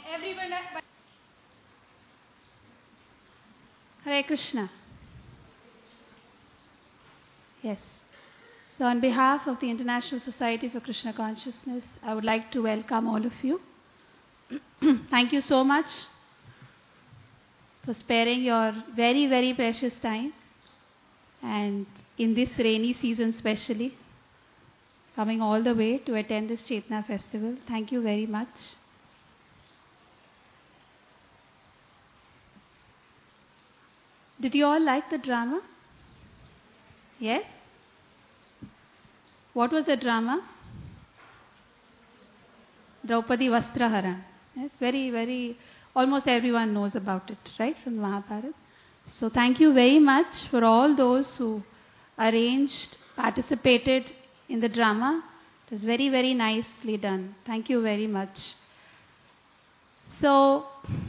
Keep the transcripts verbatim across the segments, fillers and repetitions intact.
Everyone. Hare Krishna. Yes. So on behalf of the International Society for Krishna Consciousness, I would like to welcome all of you. Thank you so much for sparing your very, very precious time, and in this rainy season especially, coming all the way to attend this Chetna festival. Thank you very much. Did you all like the drama? Yes? What was the drama? Draupadi Vastraharan. Yes, very, very, almost everyone knows about it, right, from Mahabharata. So thank you very much for all those who arranged, participated in the drama. It was very, very nicely done. Thank you very much. So,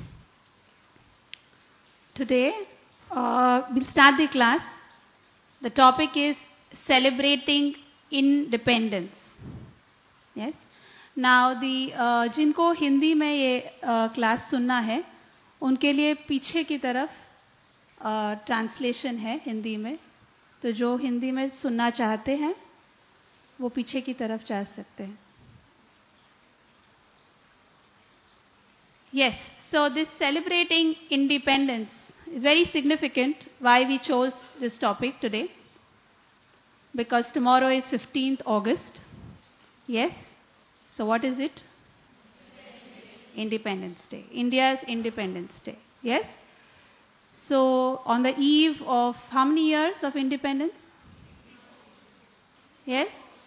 today, uh, we'll start the class. The topic is celebrating independence. Yes. Now, the uh, जिनको हिंदी में ये class सुनना है, उनके लिए पीछे की तरफ ट्रांसलेशन है हिंदी में. तो जो हिंदी में सुनना चाहते हैं, वो पीछे की तरफ जा सकते हैं. Yes. So this celebrating independence is very significant. Why we chose this topic today? Because tomorrow is fifteenth August. Yes. So what is it? Independence Day. India's Independence Day. Yes. So on the eve of how many years of independence? Yes.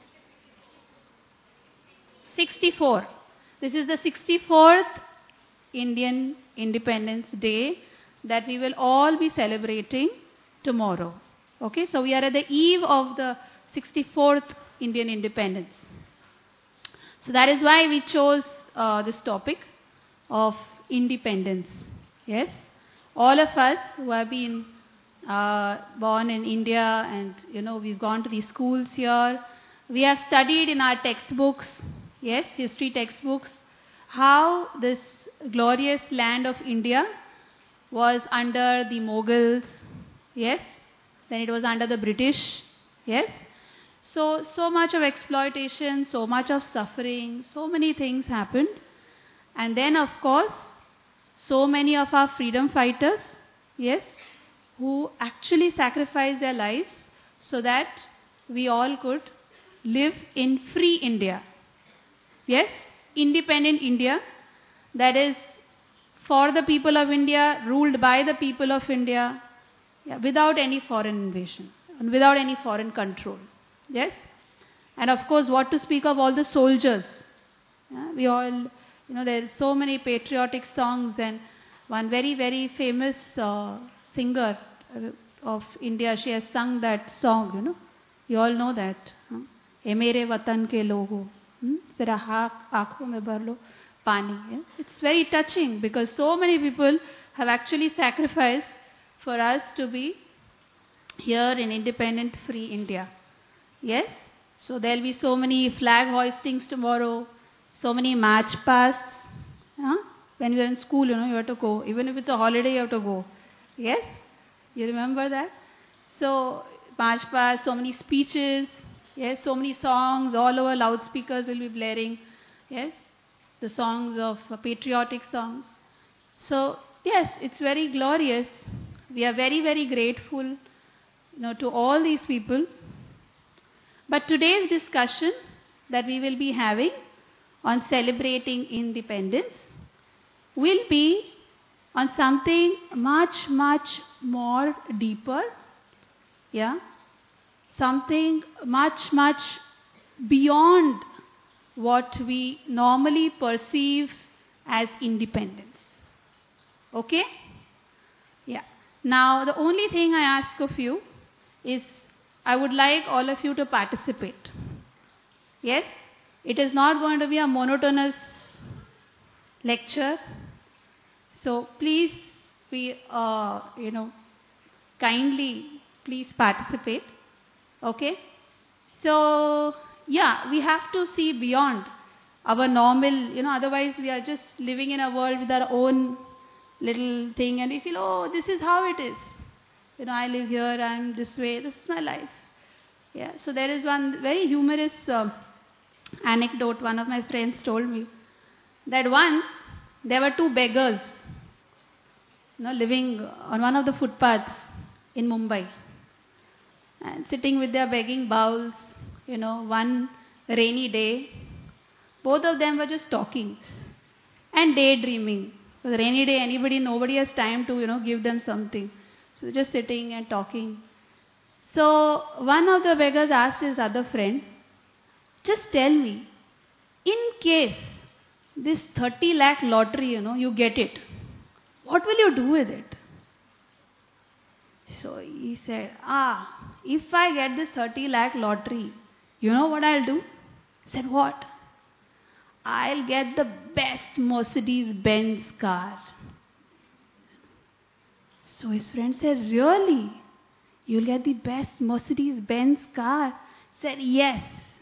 sixty-four. This is the sixty-fourth Indian Independence Day that we will all be celebrating tomorrow. Okay, so we are at the eve of the sixty-fourth Indian Independence. So that is why we chose uh, this topic of independence. Yes, all of us who have been uh, born in India, and you know, we've gone to the schools here, we have studied in our textbooks, yes, history textbooks, how this glorious land of India was under the Mughals, yes, then it was under the British, yes. So, so much of exploitation, so much of suffering, so many things happened. And then, of course, so many of our freedom fighters, yes, who actually sacrificed their lives so that we all could live in free India. Yes, independent India, that is for the people of India, ruled by the people of India, yeah, without any foreign invasion and without any foreign control. Yes, and of course, what to speak of all the soldiers. Yeah, we all, you know, there are so many patriotic songs, and one very, very famous uh, singer of India, she has sung that song, you know. You all know that. "Ye mere watan ke logo, zara aankhon mein bhar lo pani." It's very touching because so many people have actually sacrificed for us to be here in independent, free India. Yes? So there will be so many flag hoistings tomorrow, so many march pasts. Huh? When we are in school, you know, you have to go. Even if it's a holiday, you have to go. Yes? You remember that? So, march past, so many speeches, yes, so many songs, all over loudspeakers will be blaring. Yes? The songs of uh, patriotic songs. So, yes, it's very glorious. We are very, very grateful, you know, to all these people. But today's discussion that we will be having on celebrating independence will be on something much, much more deeper, yeah, something much, much beyond what we normally perceive as independence. Okay? Yeah. Now, the only thing I ask of you is I would like all of you to participate. Yes? It is not going to be a monotonous lecture. So please be, uh, you know, kindly please participate. Okay? So, yeah, we have to see beyond our normal, you know, otherwise we are just living in a world with our own little thing and we feel, oh, this is how it is. You know, I live here, I'm this way, this is my life. Yeah, so there is one very humorous uh, anecdote one of my friends told me, that once there were two beggars, you know, living on one of the footpaths in Mumbai and sitting with their begging bowls, you know, one rainy day. Both of them were just talking and daydreaming. For the rainy day, anybody, nobody has time to, you know, give them something. So just sitting and talking. So one of the beggars asked his other friend, just tell me, in case this thirty lakh lottery, you know, you get it, what will you do with it? So he said, ah, if I get this thirty lakh lottery, you know what I'll do? He said, what? I'll get the best Mercedes-Benz car. So his friend said, really? You'll get the best Mercedes-Benz car? He said, yes.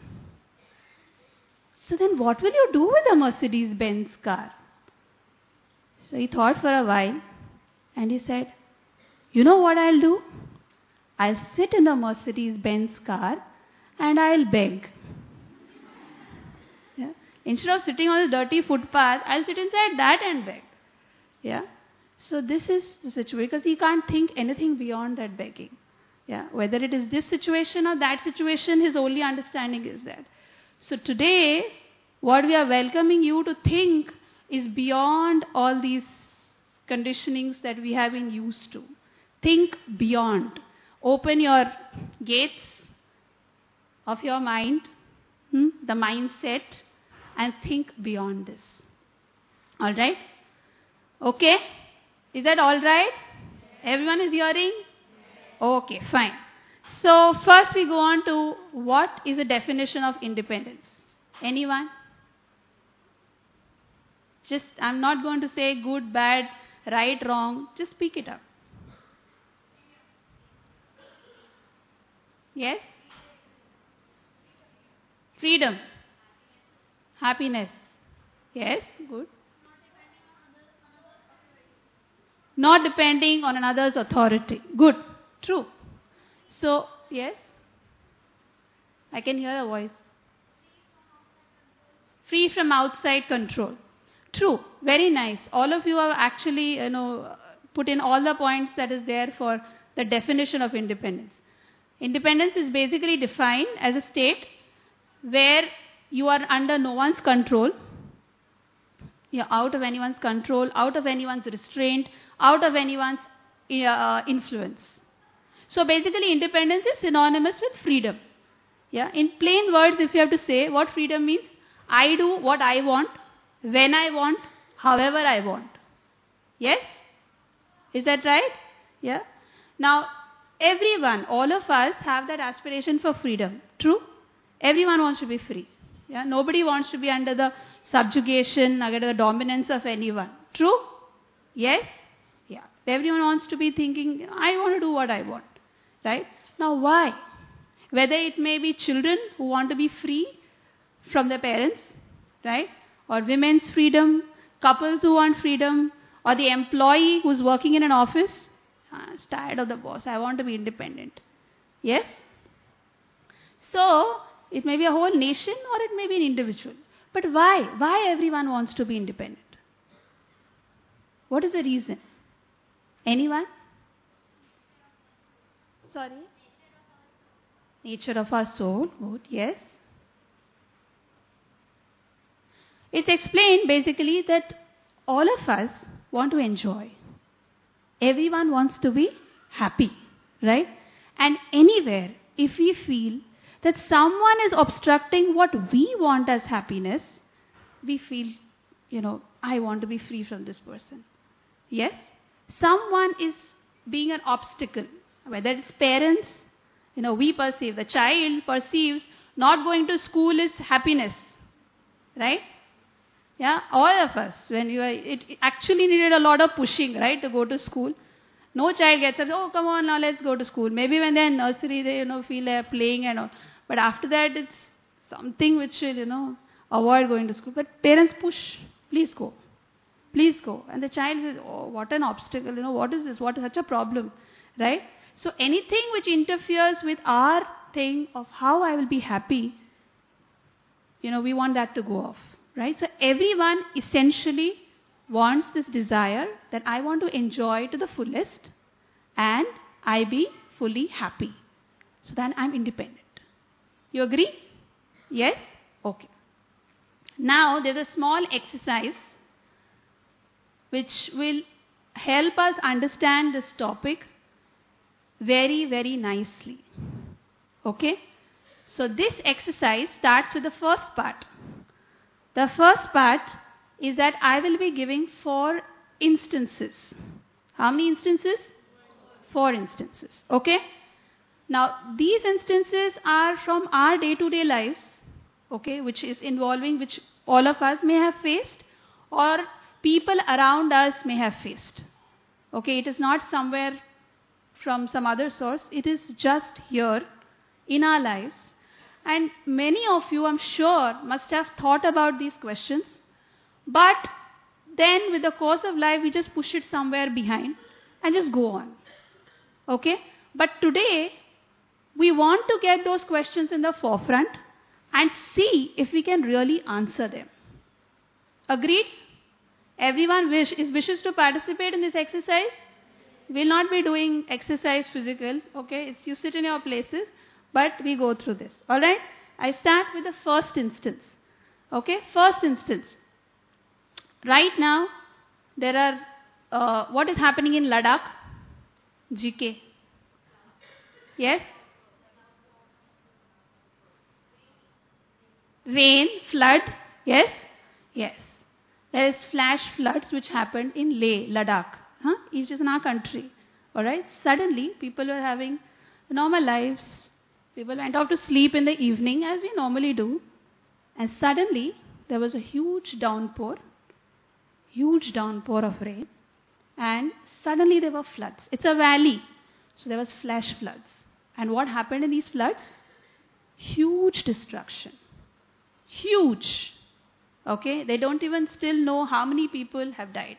So then what will you do with the Mercedes-Benz car? So he thought for a while and he said, you know what I'll do? I'll sit in the Mercedes-Benz car and I'll beg. Yeah? Instead of sitting on the dirty footpath, I'll sit inside that and beg. Yeah? So this is the situation, because he can't think anything beyond that begging. Yeah? Whether it is this situation or that situation, his only understanding is that. So today, what we are welcoming you to think is beyond all these conditionings that we have been used to. Think beyond. Open your gates of your mind, hmm, the mindset, and think beyond this. All right? Okay? Is that all right? Everyone is hearing? Okay, fine. So first we go on to what is the definition of independence. Anyone? Just, I'm not going to say good, bad, right, wrong. Just pick it up. Yes? Freedom. Happiness. Yes, good. Not depending on another's authority. Good. True. So, yes? I can hear a voice. Free from outside control. True. Very nice. All of you have actually, you know, put in all the points that is there for the definition of independence. Independence is basically defined as a state where you are under no one's control. You're out of anyone's control, out of anyone's restraint, out of anyone's uh, influence. So basically independence is synonymous with freedom. Yeah? In plain words, if you have to say what freedom means, I do what I want, when I want, however I want. Yes? Is that right? Yeah? Now, everyone, all of us have that aspiration for freedom. True? Everyone wants to be free. Yeah? Nobody wants to be under the subjugation, under the dominance of anyone. True? Yes? Yeah. Everyone wants to be thinking, I want to do what I want. Right? Now, why? Whether it may be children who want to be free from their parents, right? Or women's freedom, couples who want freedom, or the employee who's working in an office. I'm tired of the boss. I want to be independent. Yes? So, it may be a whole nation or it may be an individual. But why? Why everyone wants to be independent? What is the reason? Anyone? Sorry? Nature of our soul. Good. Yes. It's explained basically that all of us want to enjoy. Everyone wants to be happy, right? And anywhere, if we feel that someone is obstructing what we want as happiness, we feel, you know, I want to be free from this person. Yes? Someone is being an obstacle, whether it's parents, you know, we perceive, the child perceives not going to school is happiness, right? Yeah, all of us, when you are, it actually needed a lot of pushing, right, to go to school. No child gets up, oh, come on, now let's go to school. Maybe when they're in nursery, they, you know, feel they're playing and all. But after that, it's something which will, you know, avoid going to school. But parents push, please go, please go. And the child is, oh, what an obstacle, you know, what is this, what is such a problem, right? So anything which interferes with our thing of how I will be happy, you know, we want that to go off, right? So everyone essentially wants this desire that I want to enjoy to the fullest and I be fully happy. So then I'm independent. You agree? Yes? Okay. Now there's a small exercise which will help us understand this topic very, very nicely. Okay? So this exercise starts with the first part. The first part is that I will be giving four instances. How many instances? Four instances. Okay? Now, these instances are from our day-to-day lives, okay, which is involving, which all of us may have faced or people around us may have faced. Okay, it is not somewhere from some other source. It is just here in our lives. And many of you, I'm sure, must have thought about these questions. But then with the course of life, we just push it somewhere behind and just go on. Okay? But today, we want to get those questions in the forefront and see if we can really answer them. Agreed? Everyone wish, is wishes to participate in this exercise? We'll not be doing exercise physical. Okay? It's you sit in your places, but we go through this. Alright? I start with the first instance. Okay? First instance. Right now, there are, uh, what is happening in Ladakh? G K. Yes? Rain, flood, yes? Yes. There is flash floods which happened in Leh, Ladakh, huh? Which is in our country. Alright? Suddenly, people were having normal lives. People went off to sleep in the evening as we normally do. And suddenly, there was a huge downpour. Huge downpour of rain. And suddenly there were floods. It's a valley. So there was flash floods. And what happened in these floods? Huge destruction. Huge. Okay? They don't even still know how many people have died.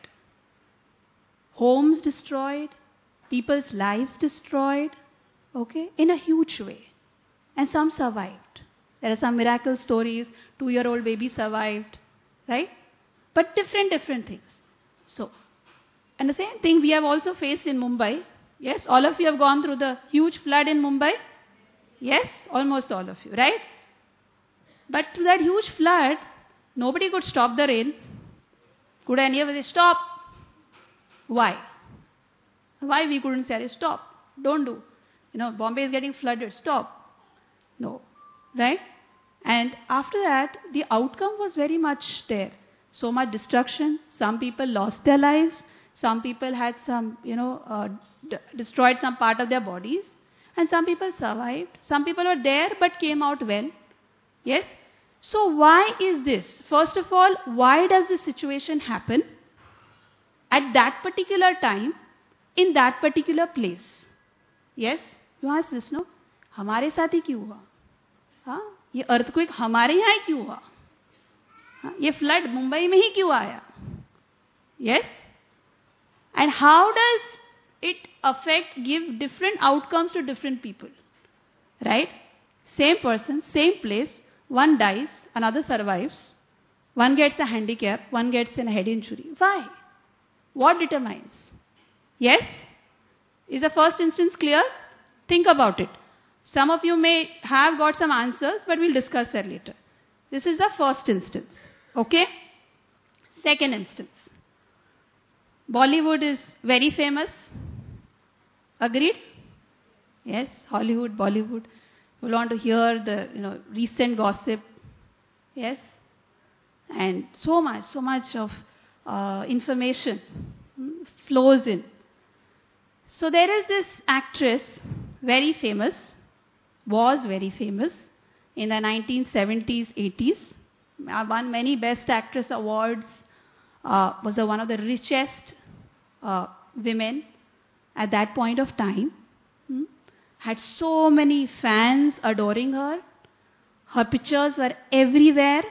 Homes destroyed. People's lives destroyed. Okay? In a huge way. And some survived. There are some miracle stories. Two-year-old baby survived. Right? But different, different things. So, and the same thing we have also faced in Mumbai. Yes? All of you have gone through the huge flood in Mumbai? Yes? Almost all of you. Right? But through that huge flood, nobody could stop the rain. Could any of us stop? Why? Why we couldn't say, stop, don't do. You know, Bombay is getting flooded, stop. No. Right? And after that, the outcome was very much there. So much destruction. Some people lost their lives. Some people had some, you know, uh, d- destroyed some part of their bodies. And some people survived. Some people were there but came out well. Yes? So why is this? First of all, why does this situation happen at that particular time, in that particular place? Yes? You ask this, no? हमारे साथ ही क्यों हुआ? हाँ? ये earthquake हमारे यहाँ ही क्यों हुआ? हाँ? ये flood मुंबई में ही क्यों आया? Yes? And how does it affect, give different outcomes to different people? Right? Same person, same place, one dies, another survives, one gets a handicap, one gets a head injury. Why? What determines? Yes? Is the first instance clear? Think about it. Some of you may have got some answers, but we'll discuss that later. This is the first instance. Okay? Second instance. Bollywood is very famous. Agreed? Yes, Hollywood, Bollywood. You want to hear the, you know, recent gossip. Yes? And so much, so much of uh, information hmm, flows in. So there is this actress, very famous, was very famous in the nineteen seventies, eighties. Won many Best Actress awards. Uh, was a, one of the richest uh, women at that point of time. Hmm? Had so many fans adoring her. Her pictures were everywhere.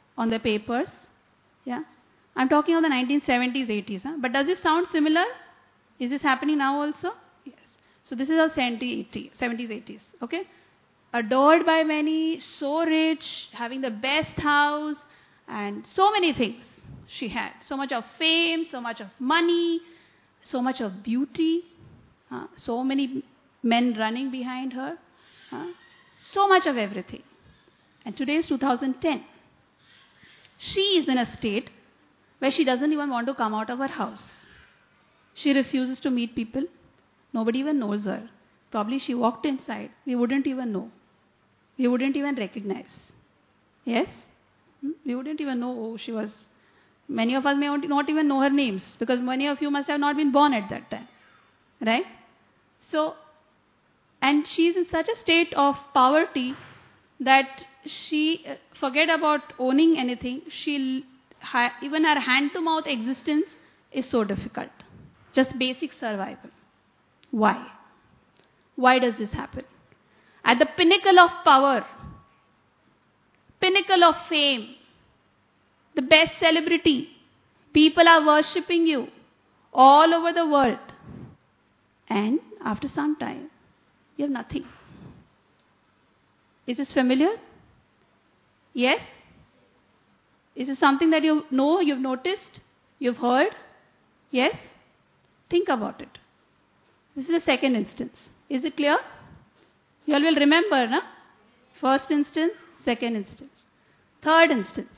on the papers. Yeah. I'm talking of the nineteen seventies, eighties. Huh? But does this sound similar? Is this happening now also? Yes. So this is our seventies, eighties. Okay. Adored by many, so rich, having the best house, and so many things she had. So much of fame, so much of money, so much of beauty, uh, so many men running behind her, uh, so much of everything. And today is two thousand ten. She is in a state where she doesn't even want to come out of her house. She refuses to meet people. Nobody even knows her. Probably she walked inside. We wouldn't even know. We wouldn't even recognize. Yes? Hmm? We wouldn't even know who she was. Many of us may not even know her names because many of you must have not been born at that time. Right? So, and she is in such a state of poverty that she uh, forget about owning anything. She ha, even her hand-to-mouth existence is so difficult. Just basic survival. Why? Why does this happen? At the pinnacle of power, pinnacle of fame, the best celebrity, people are worshipping you all over the world. And after some time, you have nothing. Is this familiar? Yes? Is this something that you know, you've noticed, you've heard? Yes? Think about it. This is the second instance. Is it clear? You all will remember, na? First instance, second instance. Third instance.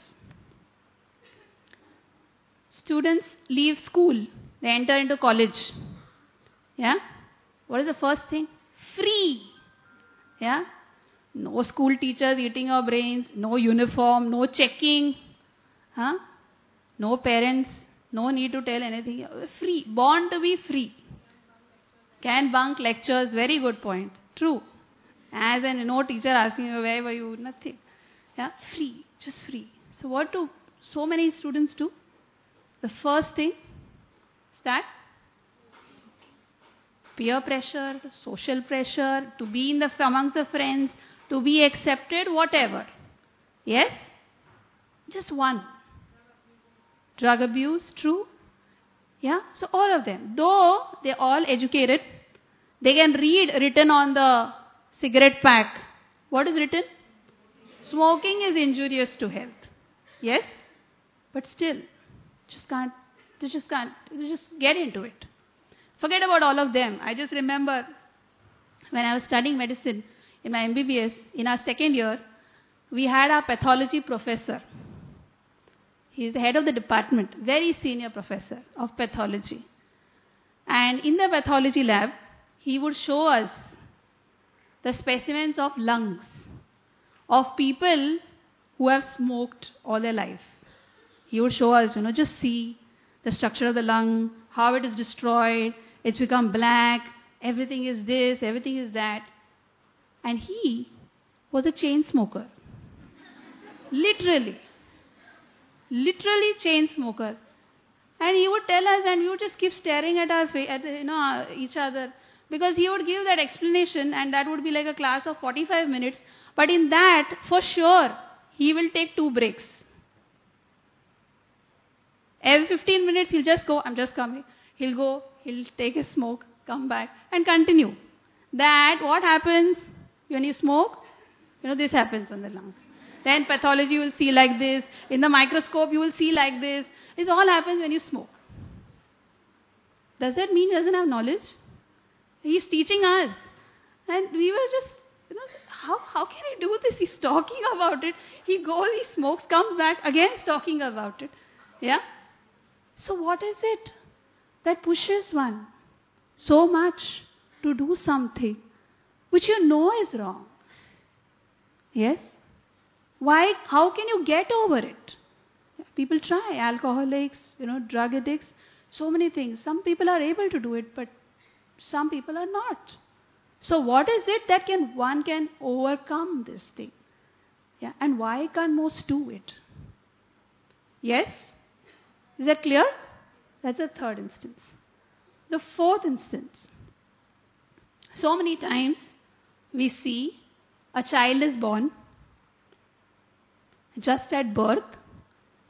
Students leave school. They enter into college. Yeah? What is the first thing? Free. Yeah? No school teachers eating your brains. No uniform. No checking. Huh? No parents. No need to tell anything. Free. Born to be free. Can bunk lectures. Very good point. True. As in, no teacher asking you, where were you? Nothing. Yeah, free. Just free. So what do so many students do? The first thing is that peer pressure, social pressure, to be in the amongst the friends, to be accepted, whatever. Yes? Just one. Drug abuse, true. Yeah, so all of them. Though they're all educated, they can read written on the cigarette pack. What is written? Smoking is injurious to health. Yes? But still, just can't, they just can't, they just get into it. Forget about all of them. I just remember when I was studying medicine in my M B B S, in our second year, we had our pathology professor. He is the head of the department, very senior professor of pathology. And in the pathology lab, he would show us the specimens of lungs of people who have smoked all their life. He would show us, you know, just see the structure of the lung, how it is destroyed, it's become black, everything is this, everything is that. And he was a chain smoker. Literally. Literally chain smoker. And he would tell us and we would just keep staring at our face, at you know, each other. Because he would give that explanation and that would be like a class of forty-five minutes. But in that, for sure, he will take two breaks. Every fifteen minutes, he'll just go, I'm just coming. He'll go, he'll take a smoke, come back and continue. That, what happens when you smoke? You know, this happens on the lungs. Then pathology you will see like this. In the microscope, you will see like this. This all happens when you smoke. Does that mean he doesn't have knowledge? He's teaching us. And we were just, you know, how, how can he do this? He's talking about it. He goes, he smokes, comes back, again he's talking about it. Yeah? So what is it that pushes one so much to do something which you know is wrong? Yes? Why? How can you get over it? People try. Alcoholics, you know, drug addicts, so many things. Some people are able to do it, but some people are not. So what is it that can one can overcome this thing? Yeah, and why can't most do it? Yes? Is that clear? That's the third instance. The fourth instance. So many times we see a child is born just at birth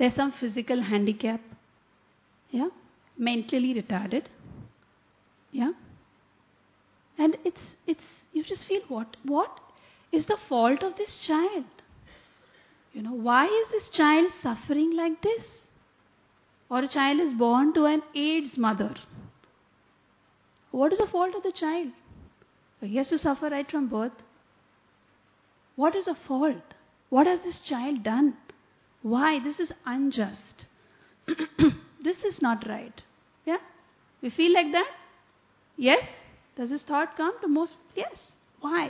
There's some physical handicap. Yeah. Mentally retarded. Yeah. And it's, it's, you just feel, what, what is the fault of this child? You know, why is this child suffering like this? Or a child is born to an AIDS mother. What is the fault of the child? He has to suffer right from birth. What is the fault? What has this child done? Why? This is unjust. This is not right. Yeah? We feel like that? Yes? Does this thought come to most? Yes. Why?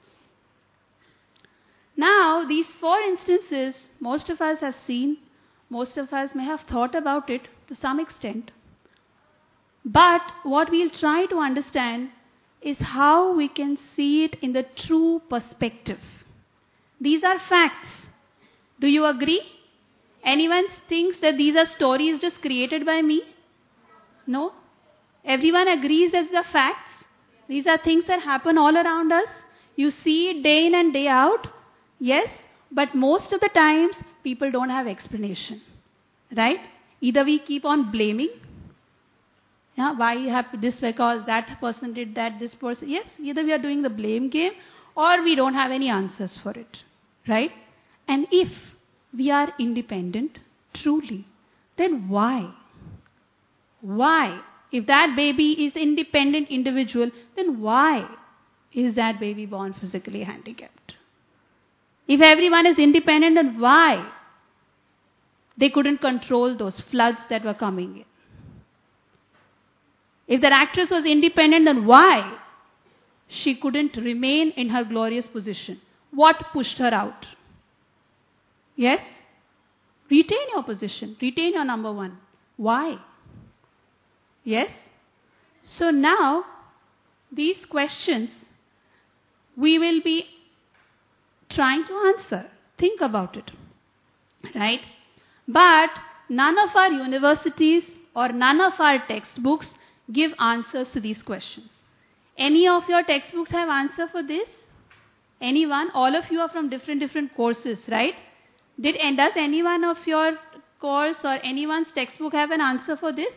Now, these four instances, most of us have seen, most of us may have thought about it to some extent. But what we'll try to understand is how we can see it in the true perspective. These are facts. Do you agree? Anyone thinks that these are stories just created by me? No? Everyone agrees that these are facts. These are things that happen all around us. You see it day in and day out. Yes, but most of the times people don't have explanation. Right? Either we keep on blaming. Yeah, why happened this because that person did that, this person. Yes, either we are doing the blame game or we don't have any answers for it. Right? And if we are independent, truly, then why? Why? If that baby is independent individual, then why is that baby born physically handicapped? If everyone is independent, then why they couldn't control those floods that were coming in? If that actress was independent, then why she couldn't remain in her glorious position? What pushed her out? Yes? Retain your position. Retain your number one. Why? Yes? So now, these questions we will be trying to answer. Think about it. Right? But none of our universities or none of our textbooks give answers to these questions. Any of your textbooks have answer for this? Anyone? All of you are from different different courses, right? Did and does any one of your course or anyone's textbook have an answer for this?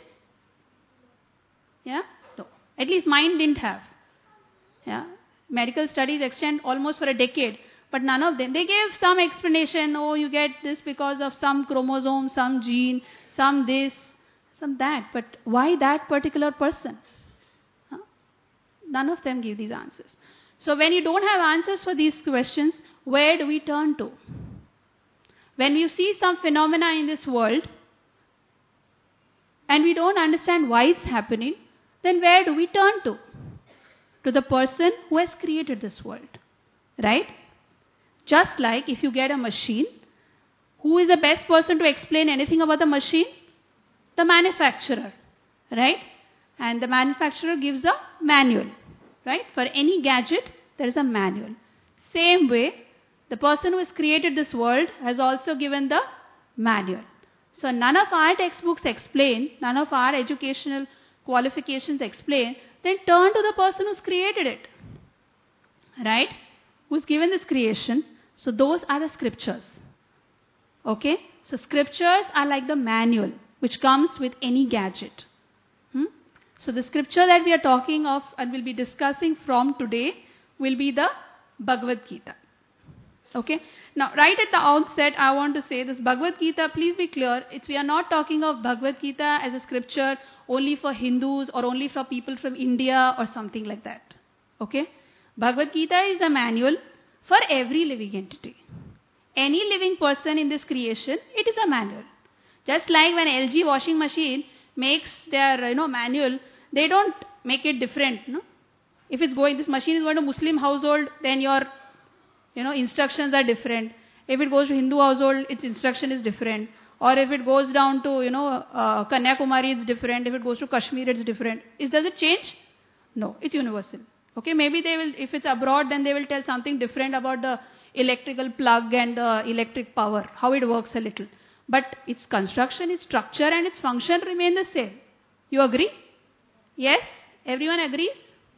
Yeah? No. At least mine didn't have. Yeah. Medical studies extend almost for a decade, but none of them. They gave some explanation. Oh, you get this because of some chromosome, some gene, some this, some that. But why that particular person? Huh? None of them give these answers. So when you don't have answers for these questions, where do we turn to? When you see some phenomena in this world and we don't understand why it's happening, then where do we turn to? To the person who has created this world. Right? Just like if you get a machine, who is the best person to explain anything about the machine? The manufacturer. Right? And the manufacturer gives a manual. Right? For any gadget, there is a manual. Same way, the person who has created this world has also given the manual. So none of our textbooks explain, none of our educational qualifications explain, then turn to the person who's created it. Right? Who's given this creation. So those are the scriptures. Okay? So scriptures are like the manual which comes with any gadget. Hmm? So the scripture that we are talking of and will be discussing from today will be the Bhagavad Gita. Okay? Now, right at the outset, I want to say this Bhagavad Gita, please be clear, it's, we are not talking of Bhagavad Gita as a scripture only for Hindus or only for people from India or something like that. Okay? Bhagavad Gita is a manual for every living entity. Any living person in this creation, it is a manual. Just like when L G washing machine makes their you know manual, they don't make it different. No? If it's going, this machine is going to Muslim household, then your you know instructions are different. If it goes to Hindu household, its instruction is different. Or if it goes down to you know uh, Kanyakumari, it's different. If it goes to Kashmir, it's different. Is does it change? No, it's universal. Okay, maybe they will. If it's abroad, then they will tell something different about the electrical plug and the electric power, how it works a little. But its construction, its structure, and its function remain the same. You agree? Yes? Everyone agrees?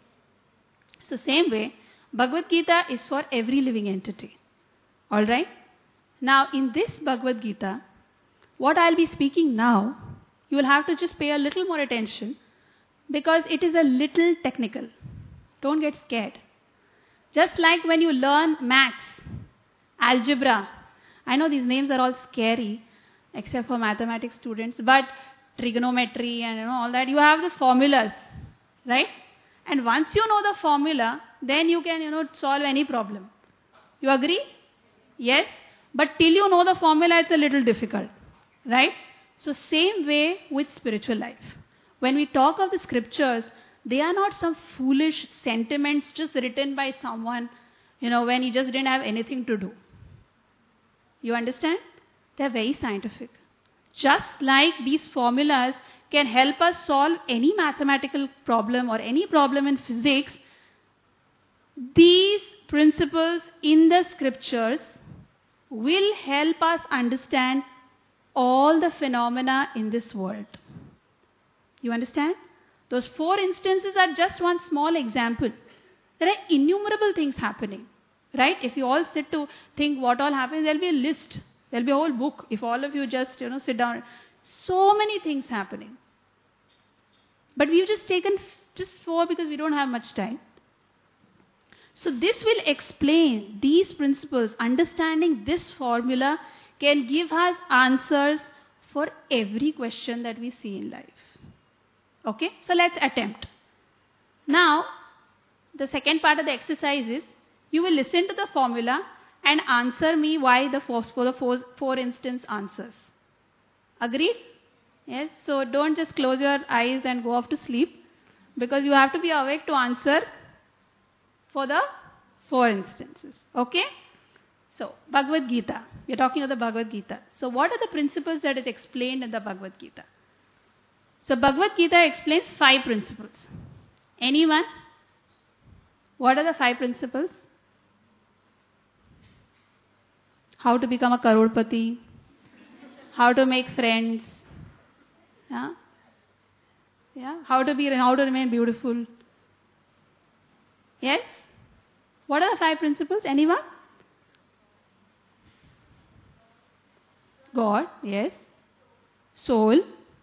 So same way, Bhagavad Gita is for every living entity. Alright? Now in this Bhagavad Gita, what I'll be speaking now, you will have to just pay a little more attention because it is a little technical. Don't get scared. Just like when you learn maths, algebra, I know these names are all scary except for mathematics students, but trigonometry and you know all that, you have the formulas, right? And once you know the formula, then you can, you know, solve any problem. You agree? Yes? But till you know the formula, it's a little difficult, right? So same way with spiritual life. When we talk of the scriptures, they are not some foolish sentiments just written by someone, you know, when he just didn't have anything to do. You understand? They're very scientific. Just like these formulas can help us solve any mathematical problem or any problem in physics, these principles in the scriptures will help us understand all the phenomena in this world. You understand? Those four instances are just one small example. There are innumerable things happening, right? If you all sit to think what all happens, there will be a list. There will be a whole book if all of you just, you know, sit down. So many things happening. But we've just taken just four because we don't have much time. So this will explain these principles. Understanding this formula can give us answers for every question that we see in life. Okay, so let's attempt. Now, the second part of the exercise is, you will listen to the formula and answer me why the four, for the four, four instance answers. Agreed? Yes, so don't just close your eyes and go off to sleep, because you have to be awake to answer for the four instances. Okay? So, Bhagavad Gita. We are talking of the Bhagavad Gita. So, what are the principles that is explained in the Bhagavad Gita? So, Bhagavad Gita explains five principles. Anyone? What are the five principles? How to become a Karodpati, how to make friends, yeah? Yeah? How to be, how to remain beautiful. Yes? What are the five principles? Anyone? God, yes. Soul,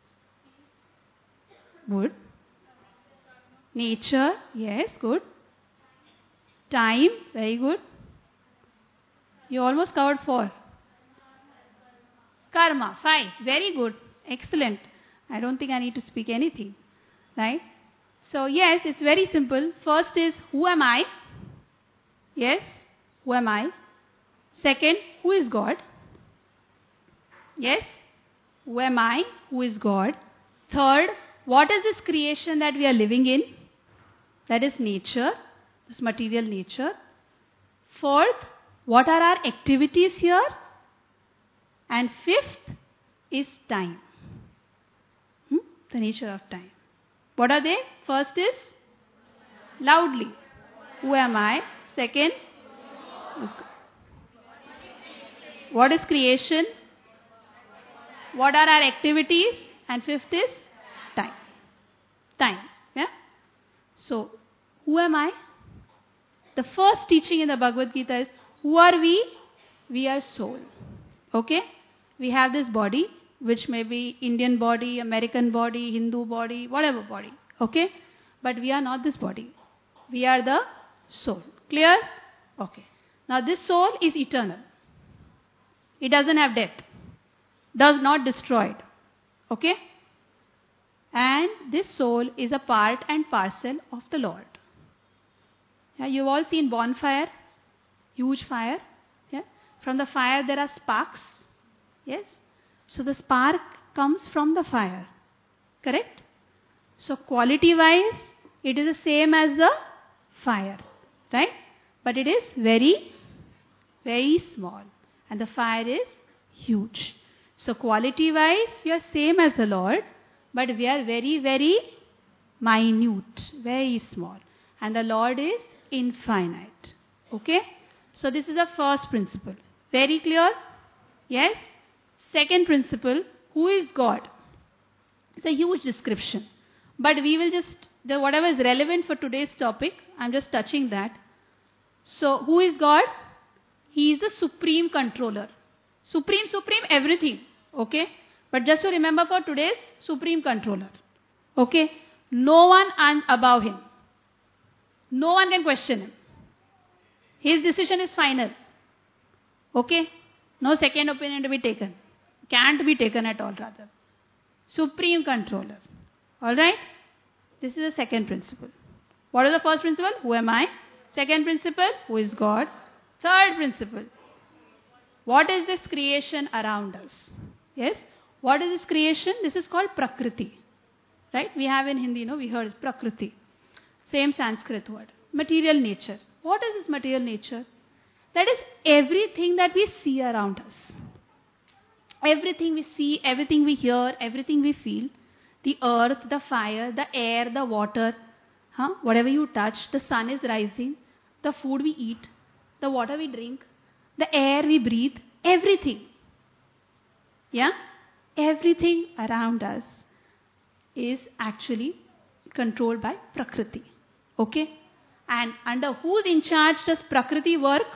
good. Nature, yes, good. Time, very good. You almost covered four. Karma, five, very good. Excellent. I don't think I need to speak anything, right? So yes, it's very simple. First is, who am I? Yes, who am I? Second, who is God? Yes, who am I? Who is God? Third, what is this creation that we are living in? That is nature, this material nature. Fourth, what are our activities here? And fifth is time. Hmm? The nature of time. What are they? First is loudly. Who am I? Second, what is creation? What are our activities? And fifth is time. Time. Yeah? So, who am I? The first teaching in the Bhagavad Gita is, who are we? We are soul. Okay? We have this body, which may be Indian body, American body, Hindu body, whatever body. Okay? But we are not this body. We are the soul. Clear? Okay. Now this soul is eternal. It doesn't have death. Does not destroy it. Okay? And this soul is a part and parcel of the Lord. Yeah, you've all seen bonfire. Huge fire. Yeah? From the fire there are sparks. Yes? So the spark comes from the fire. Correct? So quality wise, it is the same as the fire. Right? But it is very, very small. And the fire is huge. So quality wise, we are same as the Lord. But we are very, very minute. Very small. And the Lord is infinite. Okay? So this is the first principle. Very clear? Yes? Second principle, who is God? It's a huge description. But we will just, the whatever is relevant for today's topic, I'm just touching that. So, who is God? He is the supreme controller. Supreme, supreme, everything. Okay? But just to remember for today's Supreme Controller. Okay? No one and above him. No one can question him. His decision is final. Okay? No second opinion to be taken. Can't be taken at all, rather. Supreme Controller. Alright? This is the second principle. What is the first principle? Who am I? Second principle? Who is God? Third principle. What is this creation around us? Yes? What is this creation? This is called Prakriti. Right? We have in Hindi, no? We heard Prakriti. Same Sanskrit word. Material nature. What is this material nature? That is everything that we see around us. Everything we see, everything we hear, everything we feel. The earth, the fire, the air, the water. Huh? Whatever you touch, the sun is rising. The food we eat. The water we drink. The air we breathe. Everything. Yeah? Everything around us is actually controlled by Prakriti. Okay? And under who's in charge does Prakriti work?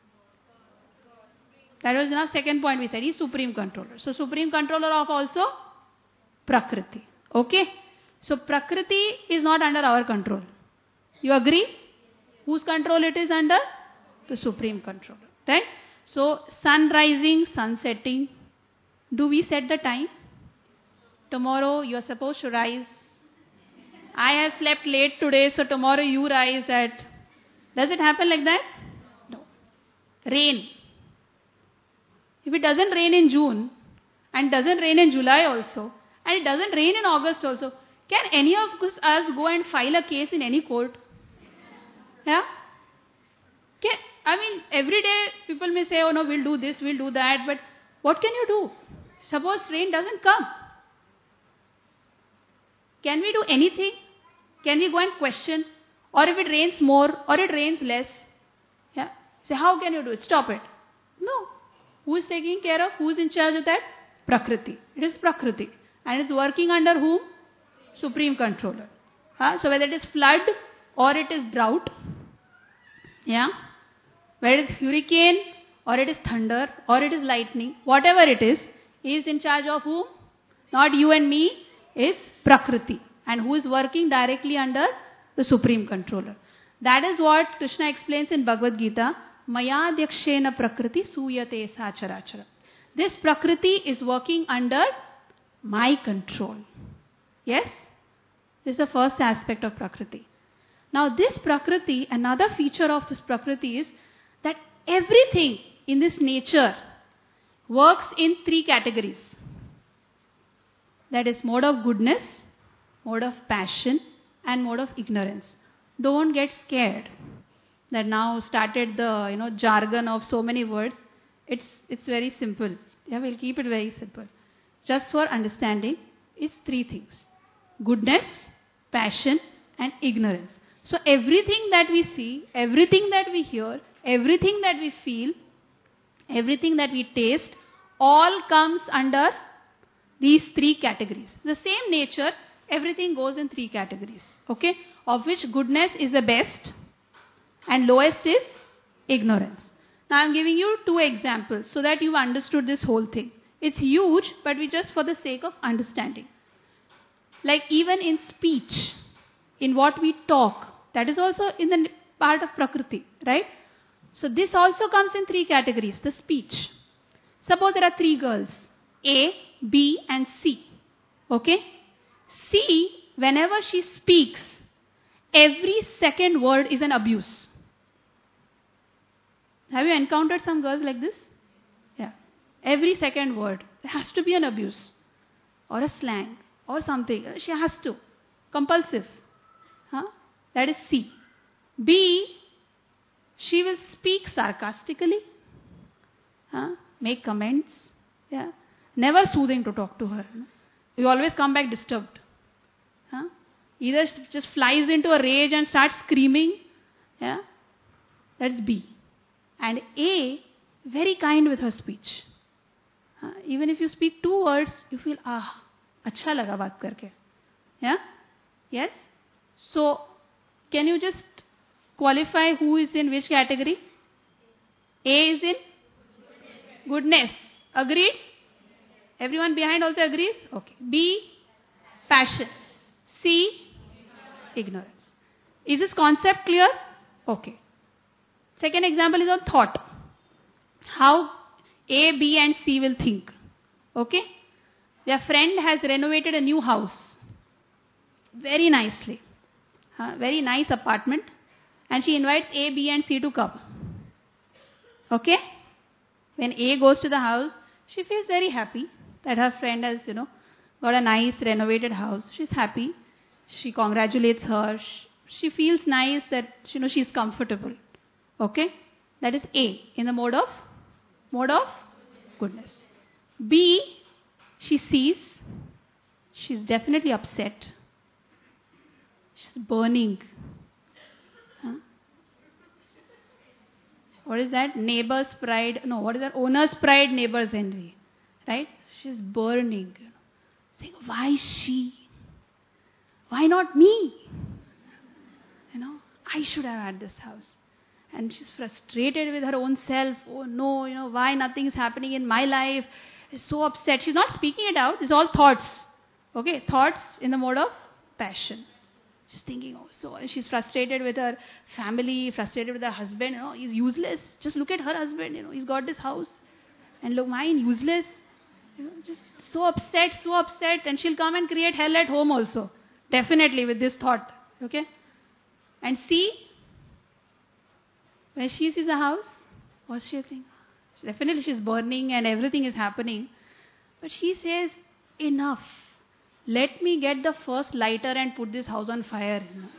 That was our second point we said. He's Supreme Controller. So Supreme Controller of also Prakriti. Okay? So Prakriti is not under our control. You agree? Whose control it is under? The Supreme Controller. Right? So sun rising, sun setting. Do we set the time? Tomorrow you are supposed to rise. I have slept late today, so tomorrow you rise at... Does it happen like that? No. Rain. If it doesn't rain in June, and doesn't rain in July also, and it doesn't rain in August also, can any of us go and file a case in any court? Yeah? Can, I mean, every day people may say, oh no, we'll do this, we'll do that, but what can you do? Suppose rain doesn't come. Can we do anything? Can we go and question? Or if it rains more, or it rains less? Yeah? Say, how can you do it? Stop it. No. Who is taking care of? Who is in charge of that? Prakriti. It is Prakriti. And it's working under whom? Supreme Controller. Huh? So whether it is flood, or it is drought, yeah? Whether it is hurricane, or it is thunder, or it is lightning, whatever it is, he is in charge of whom? Not you and me, is Prakriti. And who is working directly under the Supreme Controller. That is what Krishna explains in Bhagavad Gita. Maya Dyakshena Prakriti Suyate Sacharachara. This Prakriti is working under my control. Yes? This is the first aspect of Prakriti. Now this Prakriti, another feature of this Prakriti is that everything in this nature works in three categories. That is mode of goodness, mode of passion, and mode of ignorance. Don't get scared that now started the you know jargon of so many words. It's it's very simple. Yeah, we'll keep it very simple. Just for understanding, it's three things: goodness, passion, and ignorance. So everything that we see, everything that we hear, everything that we feel, everything that we taste, all comes under these three categories. The same nature, everything goes in three categories. Okay? Of which goodness is the best and lowest is ignorance. Now I am giving you two examples so that you understood this whole thing. It's huge, but we just for the sake of understanding. Like even in speech, in what we talk, that is also in the part of Prakriti, right? So this also comes in three categories, the speech. Suppose there are three girls, A, B and C. Okay? C, whenever she speaks, every second word is an abuse. Have you encountered some girls like this? Yeah. Every second word. There has to be an abuse. Or a slang. Or something. She has to. Compulsive. Huh? That is C. B, she will speak sarcastically. Huh? Make comments. Yeah. Never soothing to talk to her. You always come back disturbed. Huh? Either just flies into a rage and starts screaming. Yeah. That's B. And A, very kind with her speech. Uh, even if you speak two words, you feel, ah, acha laga baat karke. Yeah? Yes? So, can you just qualify who is in which category? A is in goodness. Agreed? Everyone behind also agrees? Okay. B, passion. C, ignorance. Is this concept clear? Okay. Second example is on thought. How A, B and C will think. Okay. Their friend has renovated a new house. Very nicely. Uh, very nice apartment. And she invites A, B and C to come. Okay. When A goes to the house, she feels very happy that her friend has, you know, got a nice renovated house. She's happy. She congratulates her. She feels nice that, you know, she's comfortable. Okay. That is A, in the mode of, mode of goodness. B, she sees. She's definitely upset. She's burning. Huh? What is that? Neighbor's pride. No, what is that? Owner's pride, neighbor's envy. Right? She's burning. Saying, why she? Why not me? You know, I should have had this house. And she's frustrated with her own self. Oh no, you know, why nothing is happening in my life? She's so upset. She's not speaking it out. It's all thoughts. Okay, thoughts in the mode of passion. She's thinking, oh, so she's frustrated with her family, frustrated with her husband. You know, he's useless. Just look at her husband. You know, he's got this house, and look, mine useless. You know, just so upset, so upset, and she'll come and create hell at home also. Definitely with this thought. Okay, and see, when she sees the house, what's she thinking? Definitely she's burning and everything is happening, but she says, enough. Let me get the first lighter and put this house on fire. You know.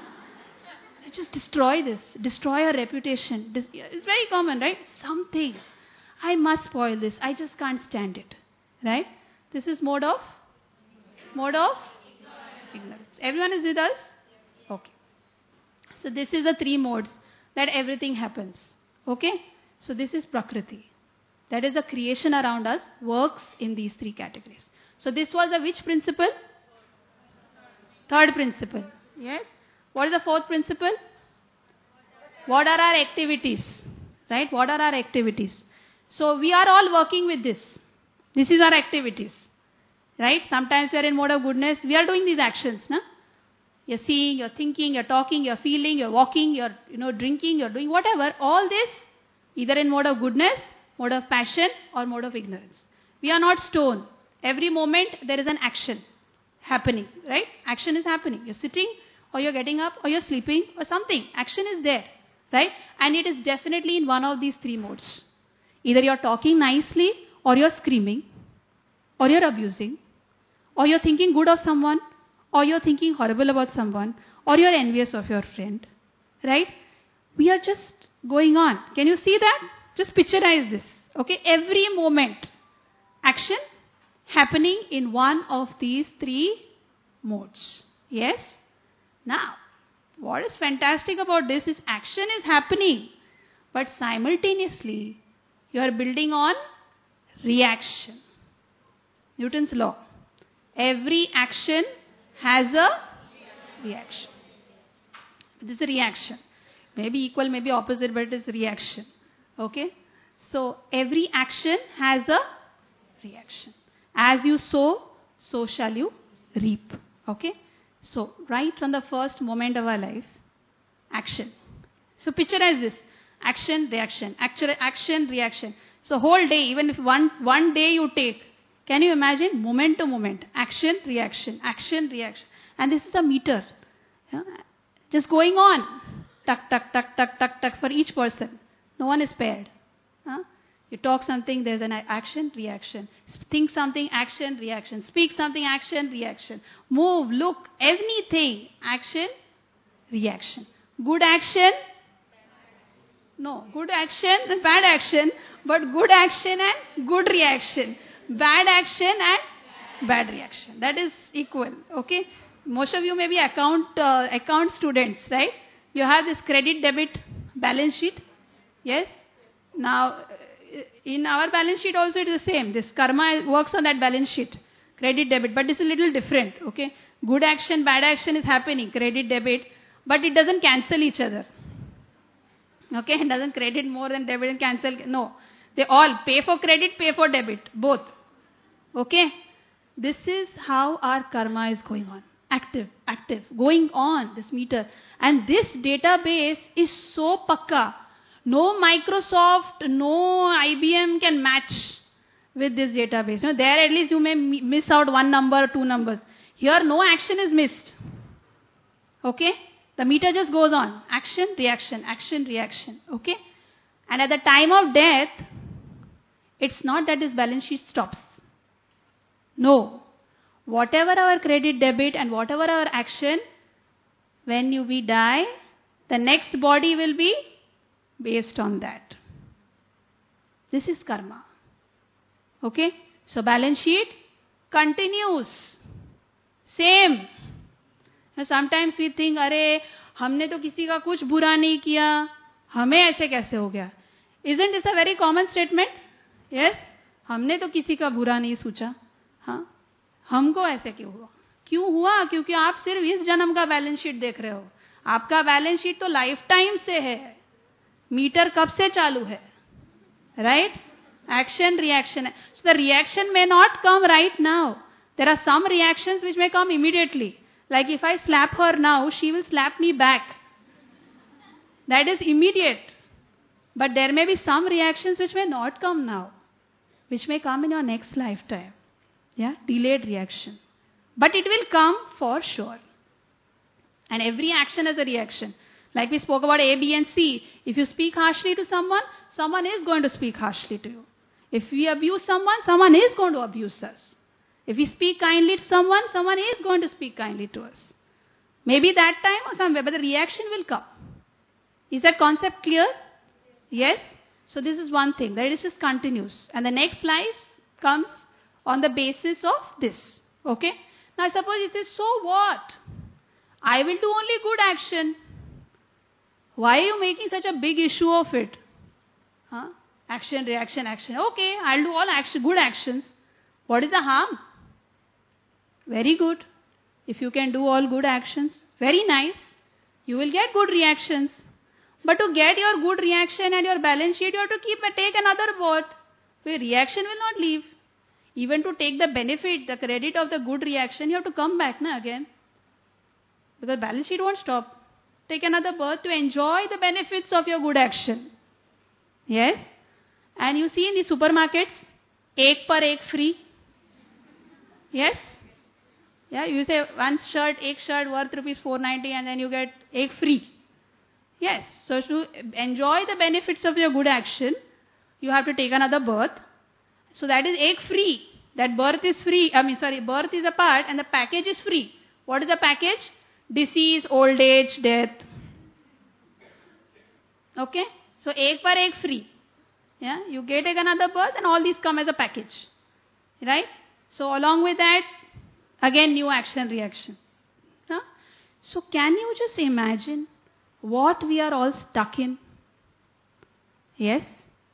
Just destroy this. Destroy her reputation. It's very common, right? Something. I must spoil this. I just can't stand it. Right? This is mode of? Mode of? Ignorance. Everyone is with us? Okay. So this is the three modes that everything happens. Okay? So this is Prakriti. That is the creation around us works in these three categories. So this was a which principle? Third principle. Yes. What is the fourth principle? What are our activities? Right? What are our activities? So we are all working with this. This is our activities. Right? Sometimes we are in mode of goodness. We are doing these actions. No? You're seeing, you're thinking, you're talking, you're feeling, you're walking, you're you know drinking, you're doing whatever. All this either in mode of goodness, mode of passion or mode of ignorance. We are not stone. Every moment there is an action happening, right? Action is happening. You're sitting or you're getting up or you're sleeping or something. Action is there, right? And it is definitely in one of these three modes. Either you're talking nicely or you're screaming or you're abusing or you're thinking good of someone or you're thinking horrible about someone or you're envious of your friend, right? We are just going on. Can you see that? Just picturize this, okay? Every moment, action happening in one of these three modes. Yes? Now, what is fantastic about this is action is happening, but simultaneously you are building on reaction. Newton's law. Every action has a reaction. This is a reaction. Maybe equal, maybe opposite, but it is reaction. Okay? So, every action has a reaction. As you sow, so shall you reap. Okay? So, right from the first moment of our life, action. So, picturize this. Action, reaction. Actual, action, reaction. So, whole day, even if one, one day you take, can you imagine? Moment to moment. Action, reaction. Action, reaction. And this is a meter. Yeah? Just going on. Tuck, tuck, tuck, tuck, tuck, tuck for each person. No one is spared. Huh? You talk something, there's an action, reaction. Think something, action, reaction. Speak something, action, reaction. Move, look, anything, action, reaction. Good action, no, good action and bad action, but good action and good reaction. Bad action and bad reaction. That is equal, okay? Most of you may be account, uh, account students, right? You have this credit debit balance sheet, yes? Now, in our balance sheet also it is the same. This karma works on that balance sheet. Credit, debit. But this is a little different. Okay. Good action, bad action is happening. Credit, debit. But it doesn't cancel each other. Okay. It doesn't credit more than debit and cancel. No. They all pay for credit, pay for debit. Both. Okay? This is how our karma is going on. Active, active, going on, this meter. And this database is so pakka. No Microsoft, no I B M can match with this database. You know, there at least you may miss out one number or two numbers. Here no action is missed. Okay? The meter just goes on. Action, reaction, action, reaction. Okay? And at the time of death, it's not that this balance sheet stops. No. Whatever our credit, debit and whatever our action, when you, we die, the next body will be based on that. This is karma. Okay? So balance sheet continues. Same. Now sometimes we think, अरे हमने तो किसी का कुछ बुरा नहीं किया, हमें ऐसे कैसे हो गया? Isn't this a very common statement? Yes? हमने तो किसी का बुरा नहीं सोचा. हाँ, हमको ऐसे क्यों हुआ? क्यों हुआ? क्योंकि आप सिर्फ इस जन्म का बैलेंस शीट देख रहे हो. आपका बैलेंस शीट तो लाइफ टाइम से है. मीटर कब से चालू है? Right? Action, reaction. So the reaction may not come right now. There are some reactions which may come immediately. Like if I slap her now, she will slap me back. That is immediate. But there may be some reactions which may not come now, which may come in your next lifetime. Yeah, delayed reaction. But it will come for sure. And every action is a reaction. Like we spoke about A, B and C. If you speak harshly to someone, someone is going to speak harshly to you. If we abuse someone, someone is going to abuse us. If we speak kindly to someone, someone is going to speak kindly to us. Maybe that time or somewhere, but the reaction will come. Is that concept clear? Yes? So this is one thing. That it just continues. And the next life comes on the basis of this. Okay? Now suppose you say, so what? I will do only good action. Why are you making such a big issue of it? Huh? Action, reaction, action. Okay, I'll do all action, good actions. What is the harm? Very good. If you can do all good actions, very nice. You will get good reactions. But to get your good reaction and your balance sheet, you have to keep take another birth. The reaction will not leave. Even to take the benefit, the credit of the good reaction, you have to come back na, again. Because balance sheet won't stop. Take another birth to enjoy the benefits of your good action. Yes? And you see in the supermarkets, ek par ek free. Yes? Yeah, you say one shirt, ek shirt worth rupees four ninety and then you get ek free. Yes, so to enjoy the benefits of your good action, you have to take another birth. So that is ek free. That birth is free. I mean, sorry, birth is a part and the package is free. What is the package? Disease, old age, death. Okay? So ek par ek free. Yeah, you get another birth and all these come as a package. Right? So along with that, again new action, reaction. Huh? So can you just imagine what we are all stuck in? Yes?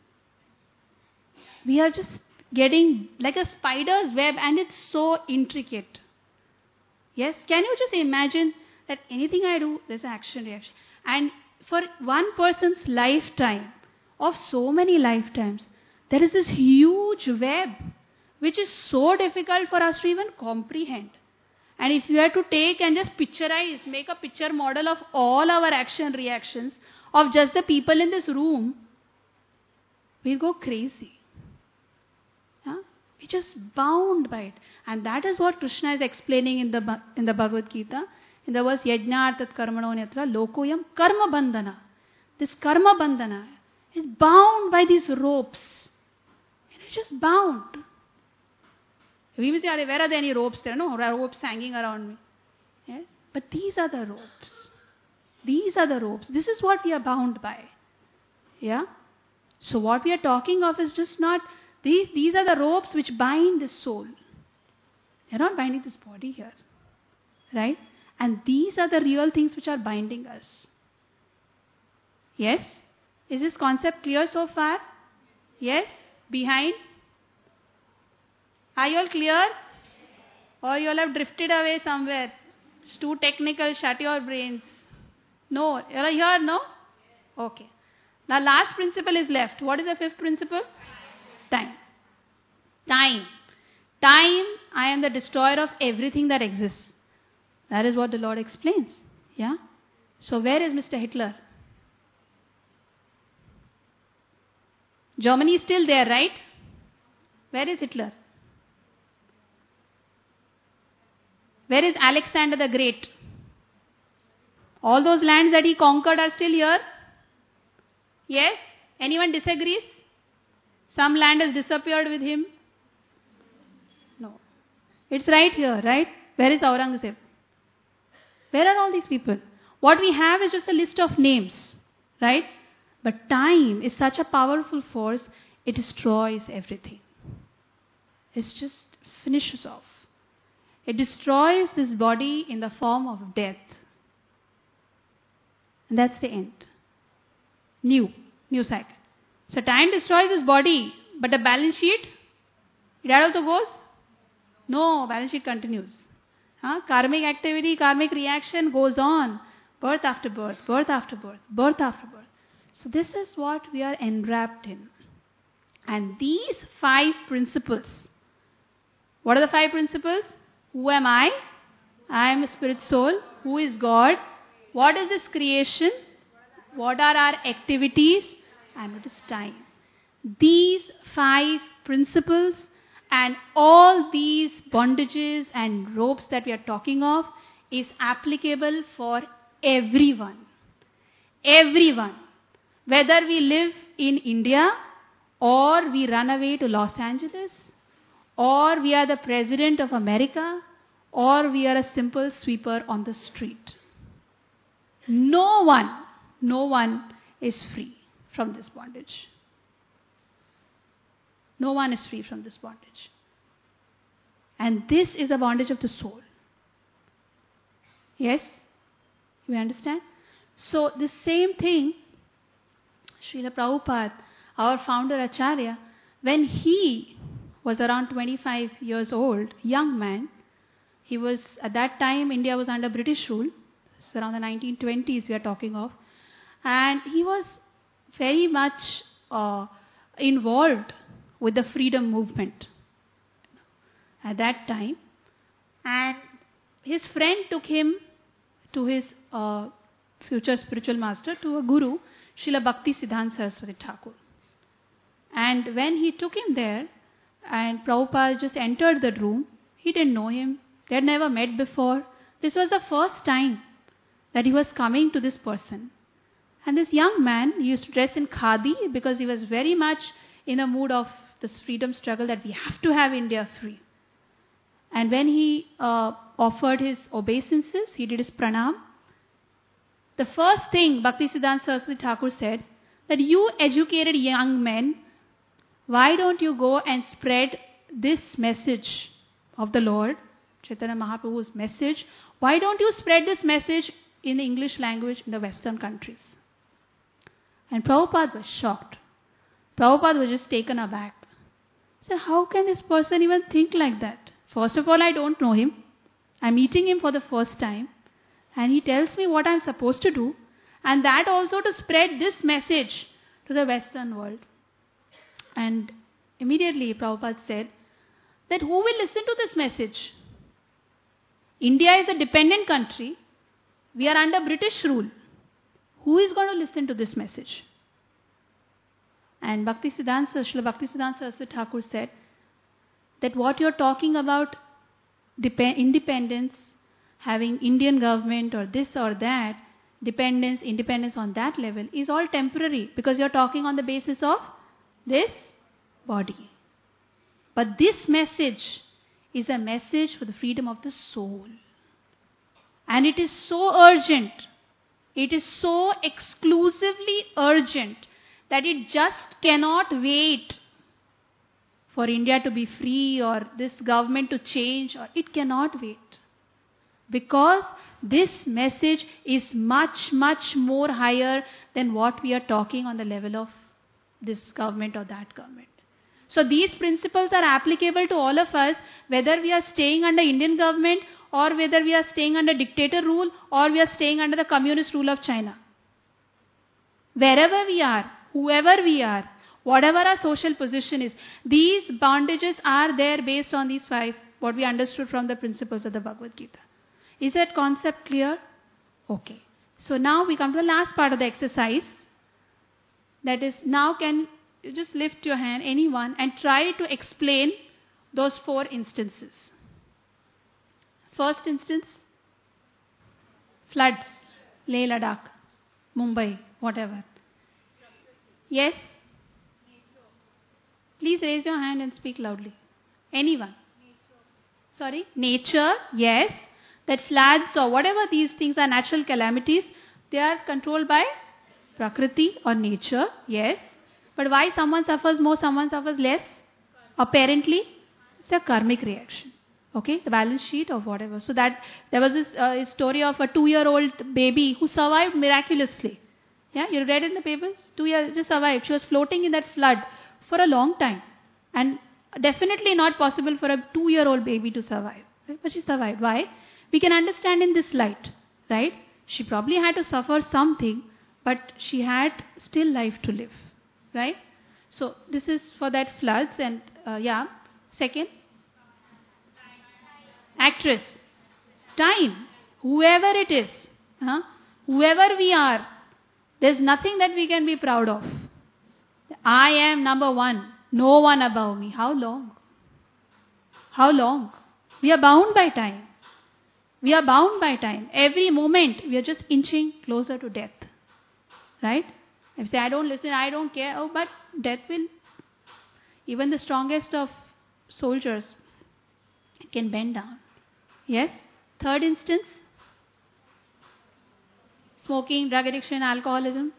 We are just getting like a spider's web and it's so intricate. Yes? Can you just imagine that anything I do, there's an action, reaction. And for one person's lifetime, of so many lifetimes, there is this huge web which is so difficult for us to even comprehend. And if you have to take and just picturize, make a picture model of all our action reactions of just the people in this room, we'll go crazy. Yeah? We're just bound by it. And that is what Krishna is explaining in the in the Bhagavad Gita. In the verse, Yajnartat karmano nyatra lokoyam karma bandhana. This karma bandhana is bound by these ropes. And it's just bound. We may say, where are there any ropes there? No, there are ropes hanging around me. Yes? But these are the ropes. These are the ropes. This is what we are bound by. Yeah? So what we are talking of is just not, these, these are the ropes which bind the soul. They're not binding this body here. Right? And these are the real things which are binding us. Yes? Is this concept clear so far? Yes? Behind? Are you all clear? Or you all have drifted away somewhere? It's too technical, shut your brains. No, you are here, no? Okay. Now last principle is left. What is the fifth principle? Time. Time. Time, I am the destroyer of everything that exists. That is what the Lord explains. Yeah? So where is Mister Hitler? Germany is still there, right? Where is Hitler? Where is Alexander the Great? All those lands that he conquered are still here? Yes? Anyone disagrees? Some land has disappeared with him? No. It's right here, right? Where is Aurangzeb? Where are all these people? What we have is just a list of names, right? But time is such a powerful force, it destroys everything. It just finishes off. It destroys this body in the form of death. And that's the end. New, new cycle. So time destroys this body, but the balance sheet, that also goes? No, balance sheet continues. Huh? Karmic activity, karmic reaction goes on. Birth after birth, birth after birth, birth after birth. So this is what we are enwrapped in. And these five principles, what are the five principles? Who am I? I am a spirit soul. Who is God? What is this creation? What are our activities? And what is time? These five principles and all these bondages and ropes that we are talking of is applicable for everyone. Everyone. Whether we live in India or we run away to Los Angeles or we are the president of America or we are a simple sweeper on the street. No one, no one is free from this bondage. No one is free from this bondage. And this is a bondage of the soul. Yes? You understand? So the same thing, Srila Prabhupada, our founder Acharya, when he was around twenty-five years old, young man, he was, at that time, India was under British rule. This is around the nineteen twenties we are talking of. And he was very much uh, involved with the freedom movement at that time. And his friend took him to his uh, future spiritual master, to a guru, Srila Bhakti Siddhanta Saraswati Thakur. And when he took him there, and Prabhupada just entered the room, he didn't know him. They had never met before. This was the first time that he was coming to this person. And this young man, he used to dress in khadi because he was very much in a mood of this freedom struggle that we have to have India free. And when he uh, offered his obeisances, he did his pranam. The first thing Bhakti Siddhanta Saraswati Thakur said, that you educated young men, why don't you go and spread this message of the Lord, Chaitanya Mahaprabhu's message, why don't you spread this message in the English language in the Western countries? And Prabhupada was shocked. Prabhupada was just taken aback. He said, how can this person even think like that? First of all, I don't know him. I'm meeting him for the first time. And he tells me what I'm supposed to do. And that also to spread this message to the Western world. And immediately Prabhupada said that who will listen to this message? India is a dependent country. We are under British rule. Who is going to listen to this message? And Bhakti Siddhanta, Srila Bhakti Siddhanta Saraswati Thakur said that what you're talking about, dep- independence, having Indian government or this or that, dependence, independence on that level is all temporary because you're talking on the basis of this body. But this message is a message for the freedom of the soul. And it is so urgent, it is so exclusively urgent that it just cannot wait for India to be free or this government to change, or it cannot wait. Because this message is much, much more higher than what we are talking on the level of this government or that government. So these principles are applicable to all of us, whether we are staying under Indian government or whether we are staying under dictator rule or we are staying under the communist rule of China. Wherever we are, whoever we are, Whatever our social position is, these bondages are there based on these five, what we understood from the principles of the Bhagavad Gita. Is that concept clear? Okay. So now we come to the last part of the exercise. That is, now can you just lift your hand, anyone, and try to explain those four instances. First instance, floods, Leh Ladakh, Mumbai, whatever. Yes? Please raise your hand and speak loudly. Anyone? Sorry? Nature, yes. That floods or whatever these things are natural calamities, they are controlled by Prakriti or nature, yes. But why someone suffers more, someone suffers less? Apparently, it's a karmic reaction. Okay, the balance sheet or whatever. So that there was this uh, story of a two-year-old baby who survived miraculously. Yeah, you read in the papers? Two years just survived. She was floating in that flood for a long time, and definitely not possible for a two-year-old baby to survive. Right? But she survived. Why? We can understand in this light, right? She probably had to suffer something, but she had still life to live, right? So this is for that floods and uh, yeah. Second, actress, time, whoever it is, huh? Whoever we are, there's nothing that we can be proud of. I am number one, no one above me. How long? How long? We are bound by time. We are bound by time. Every moment we are just inching closer to death. Right? If you say, I don't listen, I don't care, oh, but death will, even the strongest of soldiers can bend down. Yes? Third instance, smoking, drug addiction, alcoholism.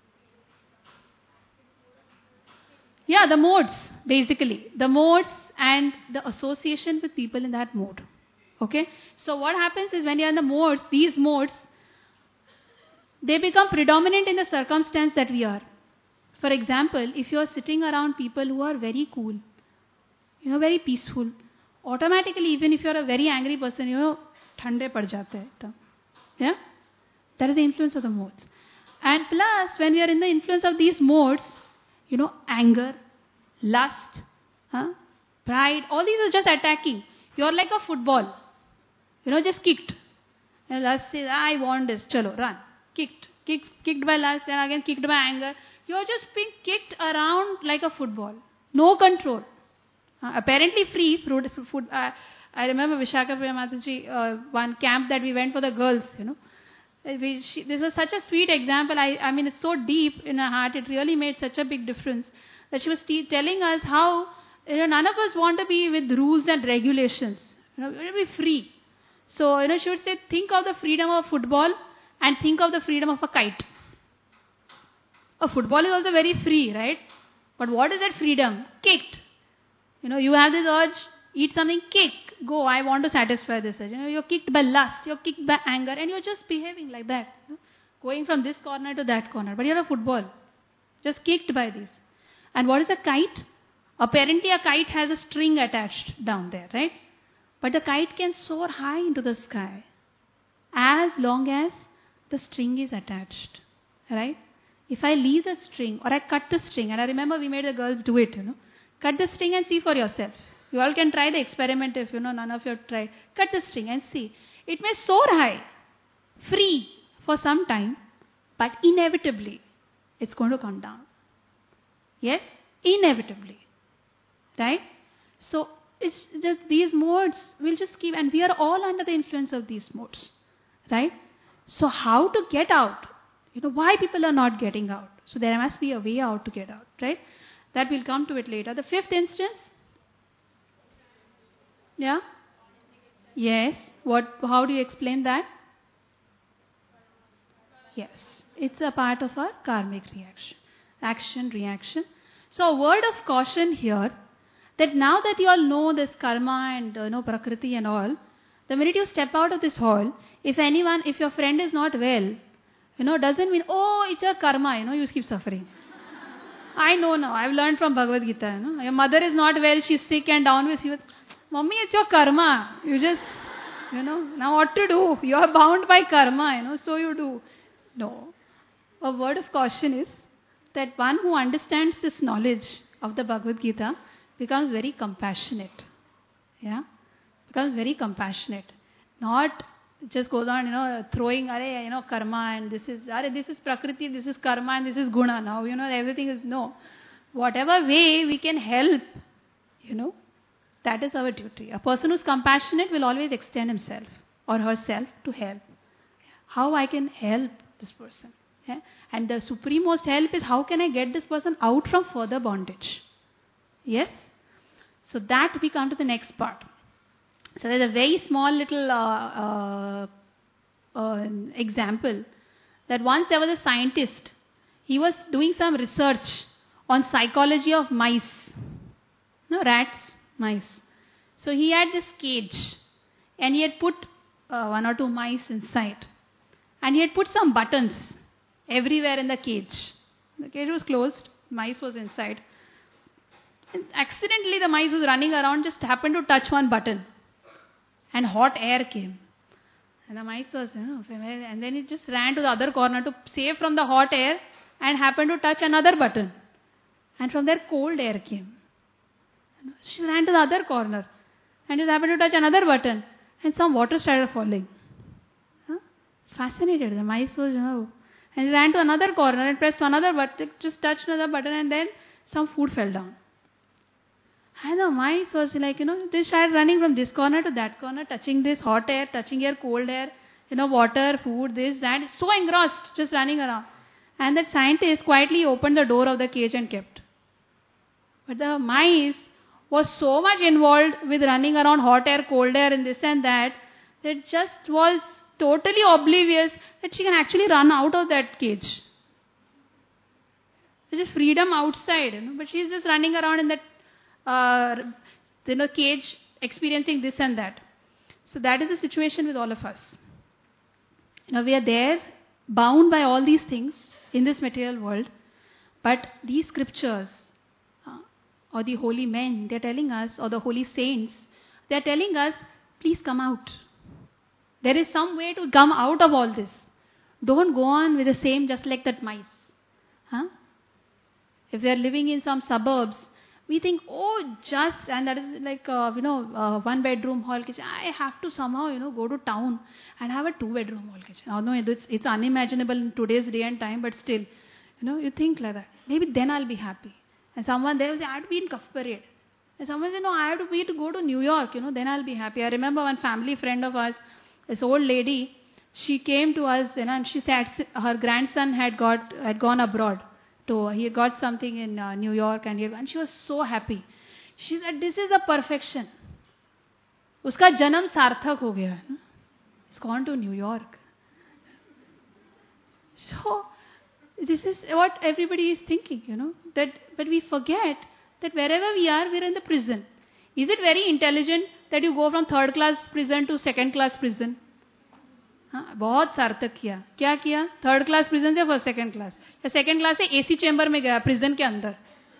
Yeah, the modes, basically. The modes and the association with people in that mode. Okay? So what happens is when you are in the modes, these modes, they become predominant in the circumstance that we are. For example, if you are sitting around people who are very cool, you know, very peaceful, automatically, even if you are a very angry person, you know, thande pad jate hai. Yeah? That is the influence of the modes. And plus, when we are in the influence of these modes, you know, anger, lust, huh, pride, all these are just attacking. You are like a football. You know, just kicked. And lust says, I want this, chalo, run. Kicked. Kicked, kicked by lust and again kicked by anger. You are just being kicked around like a football. No control. Uh, apparently free. Food, food, uh, I remember Vishaka Priyamataji, uh, one camp that we went for the girls, you know. We, she, this was such a sweet example. I, I mean, it's so deep in her heart. It really made such a big difference. That she was te- telling us how, you know, none of us want to be with rules and regulations. You know, we want to be free. So, you know, she would say, think of the freedom of football and think of the freedom of a kite. A football is also very free, right? But what is that freedom? Kicked. You know, you have this urge, eat something, kick, go, I want to satisfy this urge. You know, you're kicked by lust, you're kicked by anger, and you're just behaving like that. You know, going from this corner to that corner. But you're a football. Just kicked by this. And what is a kite? Apparently a kite has a string attached down there, right? But the kite can soar high into the sky as long as the string is attached, right? If I leave the string or I cut the string, and I remember we made the girls do it, you know, cut the string and see for yourself. You all can try the experiment if, you know, none of you have tried. Cut the string and see. It may soar high, free for some time, but inevitably it's going to come down. Yes? Inevitably. Right? So, it's just these modes will just keep, and we are all under the influence of these modes. Right? So, how to get out? You know, why people are not getting out? So, there must be a way out to get out. Right? That we'll come to it later. The fifth instance. Yeah? Yes. What? How do you explain that? Yes. It's a part of our karmic reaction. Action, reaction. So a word of caution here, that now that you all know this karma and uh, know prakriti and all, the minute you step out of this hall, if anyone, if your friend is not well, you know, doesn't mean, oh, it's your karma, you know, you keep suffering. I know now. I've learned from Bhagavad Gita, you know. Your mother is not well, she's sick and down with you. Mommy, it's your karma. You just, you know, now what to do? You are bound by karma, you know, so you do. No. A word of caution is, that one who understands this knowledge of the Bhagavad Gita becomes very compassionate. Yeah? Becomes very compassionate. Not just goes on, you know, throwing, Are, you know, karma and this is, Are, this is prakriti, this is karma and this is guna. Now, you know, everything is no. Whatever way we can help, you know, that is our duty. A person who's compassionate will always extend himself or herself to help. How I can help this person. Yeah? And the supremost help is how can I get this person out from further bondage. Yes? So that we come to the next part. So there's a very small little uh, uh, uh, example that once there was a scientist. He was doing some research on psychology of mice. No, rats, mice. So he had this cage and he had put uh, one or two mice inside. And he had put some buttons everywhere in the cage. The cage was closed, mice was inside. And accidentally the mice was running around, just happened to touch one button. And hot air came. And the mice was, you know, and then it just ran to the other corner to save from the hot air and happened to touch another button. And from there cold air came. She ran to the other corner and just happened to touch another button. And some water started falling. Huh? Fascinated. The mice was, you know, and ran to another corner and pressed another button, just touched another button and then some food fell down. And the mice was like, you know, they started running from this corner to that corner, touching this hot air, touching here cold air, you know, water, food, this, that. So engrossed, just running around. And that scientist quietly opened the door of the cage and kept. But the mice was so much involved with running around hot air, cold air and this and that, that just was totally oblivious that she can actually run out of that cage. There's freedom outside, you know, but she's just running around in that uh, you know, cage, experiencing this and that. So that is the situation with all of us. You know, we are there, bound by all these things in this material world, but these scriptures, uh, or the holy men, they're telling us, or the holy saints, they're telling us, please come out. There is some way to come out of all this. Don't go on with the same just like that mice. Huh? If they are living in some suburbs, we think, oh, just, and that is like, uh, you know, uh, one bedroom hall kitchen. I have to somehow, you know, go to town and have a two bedroom hall kitchen. Although it's, it's unimaginable in today's day and time, but still, you know, you think like that. Maybe then I'll be happy. And someone there will say, I have to be in Cuff Parade. And someone says, no, I have to be to go to New York, you know, then I'll be happy. I remember one family friend of ours, this old lady, she came to us, you know, and she said her grandson had got had gone abroad. To, he had got something in uh, New York and, he, and she was so happy. She said, this is a perfection. Uska janam sarthak ho gaya. He's gone to New York. So, this is what everybody is thinking, you know. That, but we forget that wherever we are, we are in the prison. Is it very intelligent that you go from third class prison to second class prison? हाँ, बहुत सार्थक किया. क्या किया? Third class prison से first second class, या second class से AC chamber में गया प्रिजन के अंदर.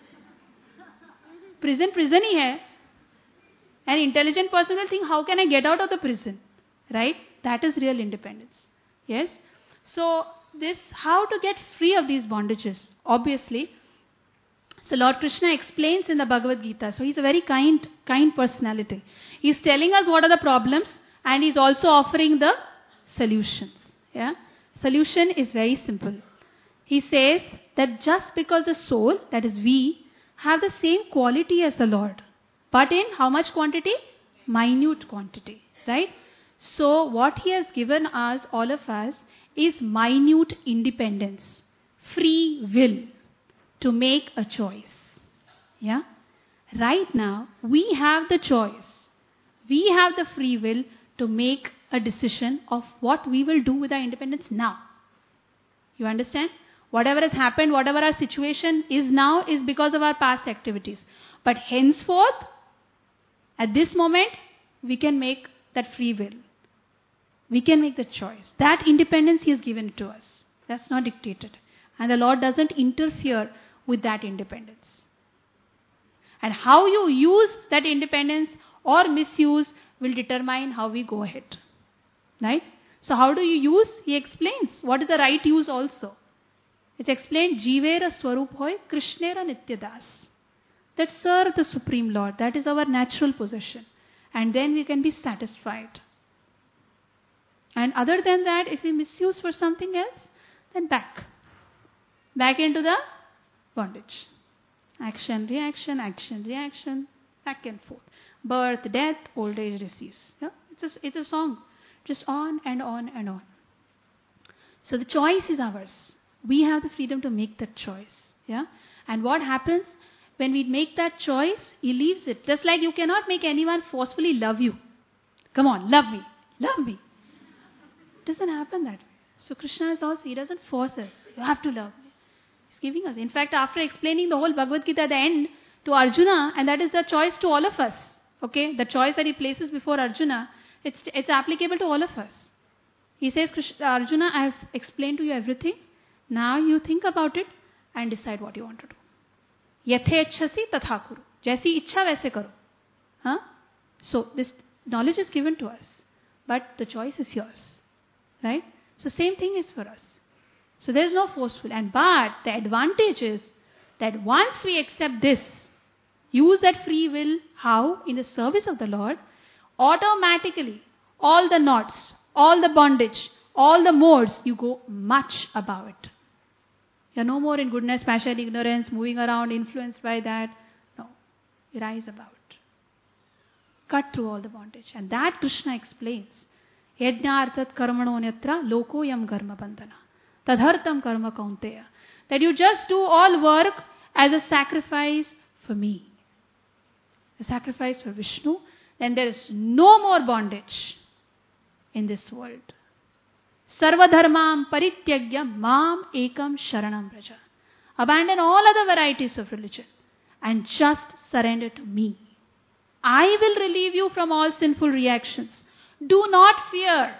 प्रिजन प्रिजन ही है. An intelligent person will think, how can I get out of the prison? Right? That is real independence. Yes? So, this, how to get free of these bondages? Obviously. So, Lord Krishna explains in the Bhagavad Gita. So, he's a very kind, kind personality. He's telling us what are the problems and he's also offering the solutions. Yeah? Solution is very simple. He says that just because the soul, that is we, have the same quality as the Lord. But in how much quantity? Minute quantity. Right? So what he has given us, all of us, is minute independence. Free will to make a choice. Yeah? Right now, we have the choice. We have the free will to make a decision of what we will do with our independence now. You understand? Whatever has happened, whatever our situation is now is because of our past activities. But henceforth, at this moment, we can make that free will. We can make the choice. That independence he has given to us. That's not dictated. And the Lord doesn't interfere with that independence. And how you use that independence or misuse will determine how we go ahead. Right? So how do you use? He explains. What is the right use also? It's explained, Jivera Swarup hoy, Krishnera Nityadas. That serve the Supreme Lord. That is our natural possession. And then we can be satisfied. And other than that, if we misuse for something else, then back. Back into the bondage. Action, reaction, action, reaction, back and forth. Birth, death, old age, disease. Yeah? It's, a, it's a song. Just on and on and on. So the choice is ours. We have the freedom to make that choice. Yeah? And what happens when we make that choice? He leaves it. Just like you cannot make anyone forcefully love you. Come on, love me. Love me. It doesn't happen that way. So Krishna is also, he doesn't force us. You have to love me. He's giving us. In fact, after explaining the whole Bhagavad Gita at the end to Arjuna, and that is the choice to all of us. Okay? The choice that he places before Arjuna, it's, it's applicable to all of us. He says, Arjuna, I have explained to you everything. Now you think about it and decide what you want to do. Yathechasi tatha kuru. Jaisi ichha vaise karo. Huh? So this knowledge is given to us. But the choice is yours. Right? So same thing is for us. So there is no forceful. And but the advantage is that once we accept this, use that free will, how? In the service of the Lord, automatically all the knots, all the bondage, all the modes, you go much above it. You're no more in goodness, passion, ignorance, moving around, influenced by that. No. You rise above it. Cut through all the bondage. And that Krishna explains. Yajnartat karmano nyatra loko yam karma bandhana. Tadhartam karma kaunteya. That you just do all work as a sacrifice for me. A sacrifice for Vishnu. Then there is no more bondage in this world. Sarva dharmam parityagya mam ekam sharanam vraja. Abandon all other varieties of religion and just surrender to me. I will relieve you from all sinful reactions. Do not fear.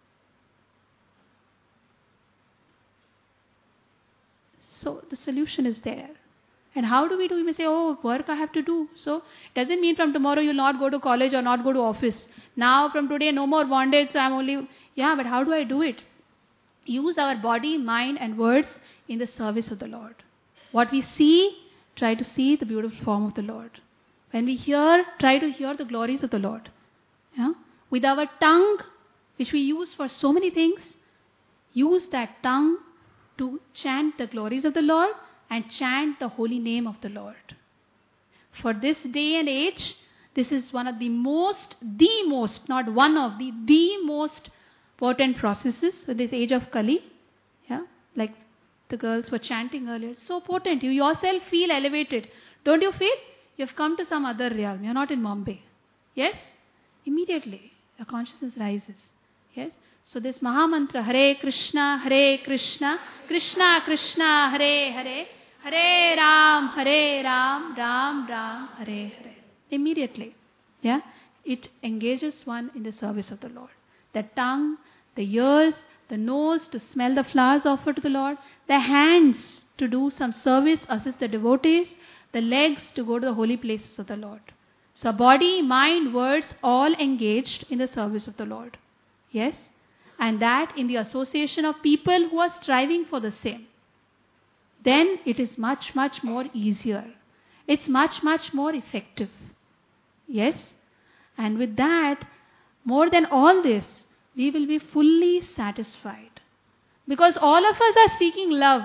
So the solution is there. And how do we do? We may say, oh, work I have to do. So it doesn't mean from tomorrow you'll not go to college or not go to office. Now from today no more bondage, so I'm only... Yeah, but how do I do it? Use our body, mind and words in the service of the Lord. What we see, try to see the beautiful form of the Lord. When we hear, try to hear the glories of the Lord. Yeah? With our tongue, which we use for so many things, use that tongue to chant the glories of the Lord and chant the holy name of the Lord. For this day and age, this is one of the most, the most, not one of the, the most potent processes for this age of Kali. Yeah, like the girls were chanting earlier. So potent. You yourself feel elevated. Don't you feel? You've come to some other realm. You're not in Bombay. Yes? Immediately, your consciousness rises. Yes? So this Mahamantra, Hare Krishna, Hare Krishna, Krishna Krishna, Hare Hare, Hare Ram, Hare Ram, Ram Ram, Hare Hare. Immediately. Yeah? It engages one in the service of the Lord. The tongue, the ears, the nose to smell the flowers offered to the Lord, the hands to do some service, assist the devotees, the legs to go to the holy places of the Lord. So body, mind, words all engaged in the service of the Lord. Yes? And that in the association of people who are striving for the same. Then it is much, much more easier. It's much, much more effective. Yes? And with that, more than all this, we will be fully satisfied. Because all of us are seeking love.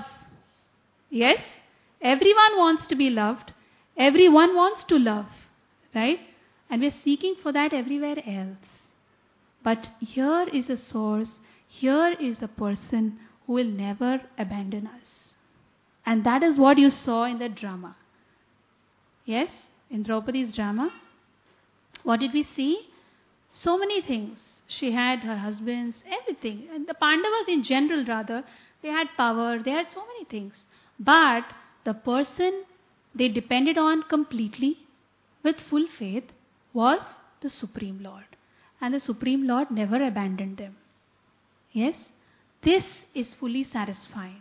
Yes? Everyone wants to be loved. Everyone wants to love. Right? And we are seeking for that everywhere else. But here is a source. Here is a person who will never abandon us. And that is what you saw in the drama. Yes? In Draupadi's drama. What did we see? So many things. She had her husbands, everything. And the Pandavas in general rather, they had power, they had so many things. But the person they depended on completely, with full faith, was the Supreme Lord. And the Supreme Lord never abandoned them. Yes? This is fully satisfying.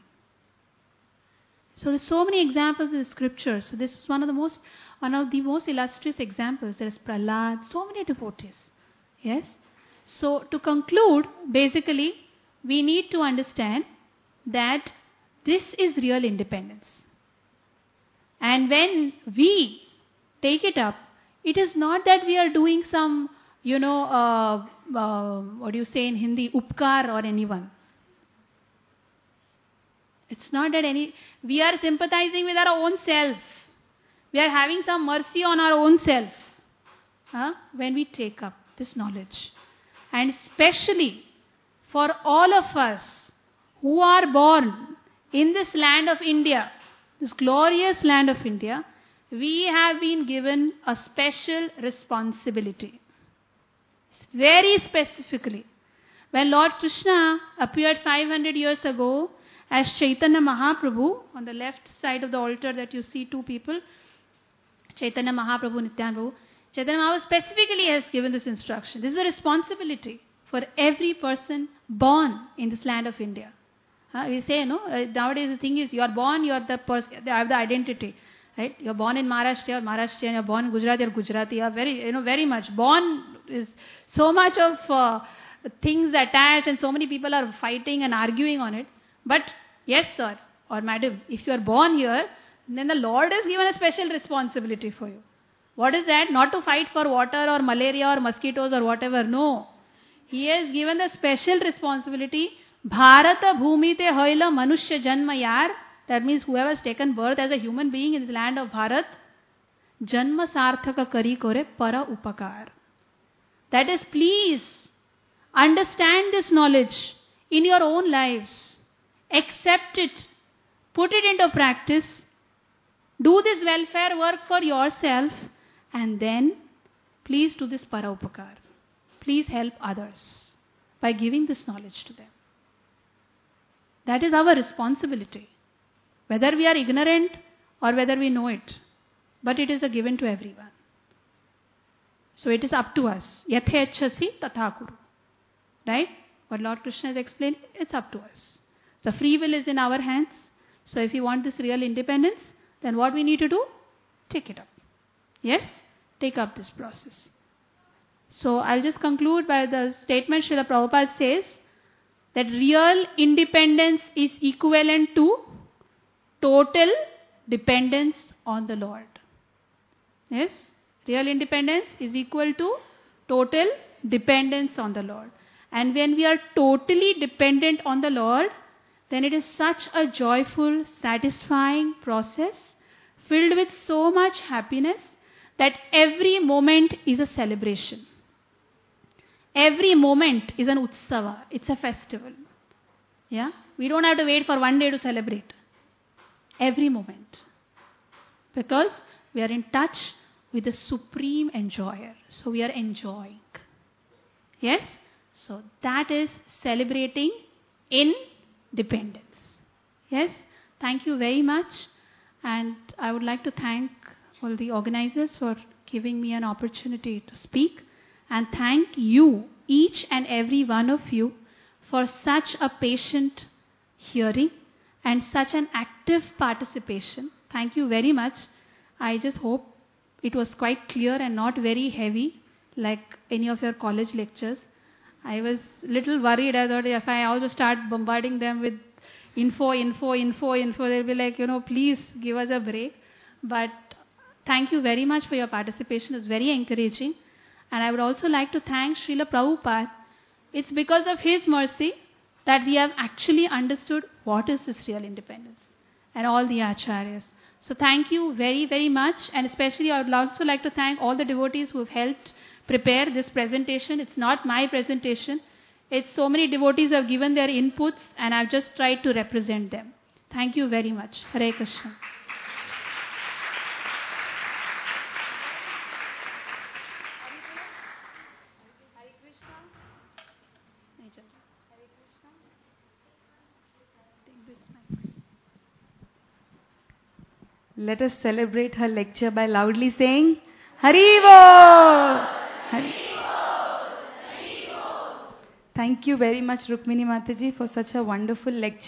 So there's so many examples in the scriptures. So this is one of the most, one of the most illustrious examples. There is Prahlad, so many devotees. Yes? So to conclude, basically, we need to understand that This is real independence. And when we take it up, it is not that we are doing some, you know, uh, uh, what do you say in Hindi, upkar or anyone. It's not that any, we are sympathizing with our own self. We are having some mercy on our own self huh, when we take up this knowledge. And especially for all of us who are born in this land of India, this glorious land of India, we have been given a special responsibility. Very specifically. When Lord Krishna appeared five hundred years ago as Chaitanya Mahaprabhu, on the left side of the altar that you see two people, Chaitanya Mahaprabhu, Nityananda Prabhu, Chaitanya Mahaprabhu specifically has given this instruction. This is a responsibility for every person born in this land of India. Uh, we say, no, uh, nowadays the thing is, you are born, you are the person, you have the identity. Right? You're born in Maharashtra, you're Maharashtrian, you're born in Gujarati, you're Gujarati, you're very, you know, very much. Born is so much of uh, things attached and so many people are fighting and arguing on it. But yes, sir or madam, if you are born here, then the Lord has given a special responsibility for you. What is that? Not to fight for water or malaria or mosquitoes or whatever. No. He has given the special responsibility. Bharata bhumi te hoila manushya janma yar. That means whoever has taken birth as a human being in the land of Bharat, janma sarthaka kari kore para upakar. That is, please understand this knowledge in your own lives. Accept it. Put it into practice. Do this welfare work for yourself. And then, please do this para upakar. Please help others by giving this knowledge to them. That is our responsibility. Whether we are ignorant or whether we know it. But it is a given to everyone. So it is up to us. Yathechasi tatha kuru. Right? What Lord Krishna has explained, it's up to us. The free will is in our hands. So if you want this real independence, then what we need to do? Take it up. Yes? Take up this process. So I'll just conclude by the statement Srila Prabhupada says that real independence is equivalent to total dependence on the Lord. Yes? Real independence is equal to total dependence on the Lord. And when we are totally dependent on the Lord, then it is such a joyful, satisfying process filled with so much happiness that every moment is a celebration. Every moment is an utsava. It's a festival. Yeah? We don't have to wait for one day to celebrate. Every moment. Because we are in touch with the supreme enjoyer. So we are enjoying. Yes? So that is celebrating independence. Yes? Thank you very much. And I would like to thank all the organizers for giving me an opportunity to speak. And thank you, each and every one of you, for such a patient hearing and such an active participation. Thank you very much. I just hope it was quite clear and not very heavy like any of your college lectures. I was a little worried. I thought if I also start bombarding them with info, info, info, info, they'll be like, you know, please give us a break. But thank you very much for your participation. It's very encouraging. And I would also like to thank Srila Prabhupada. It's because of his mercy that we have actually understood what is this real independence. And all the acharyas. So thank you very, very much. And especially I would also like to thank all the devotees who have helped prepare this presentation. It's not my presentation. It's so many devotees have given their inputs and I've just tried to represent them. Thank you very much. Hare Krishna. Let us celebrate her lecture by loudly saying, Haribo! Haribo! Thank you very much, Rukmini Mataji, for such a wonderful lecture.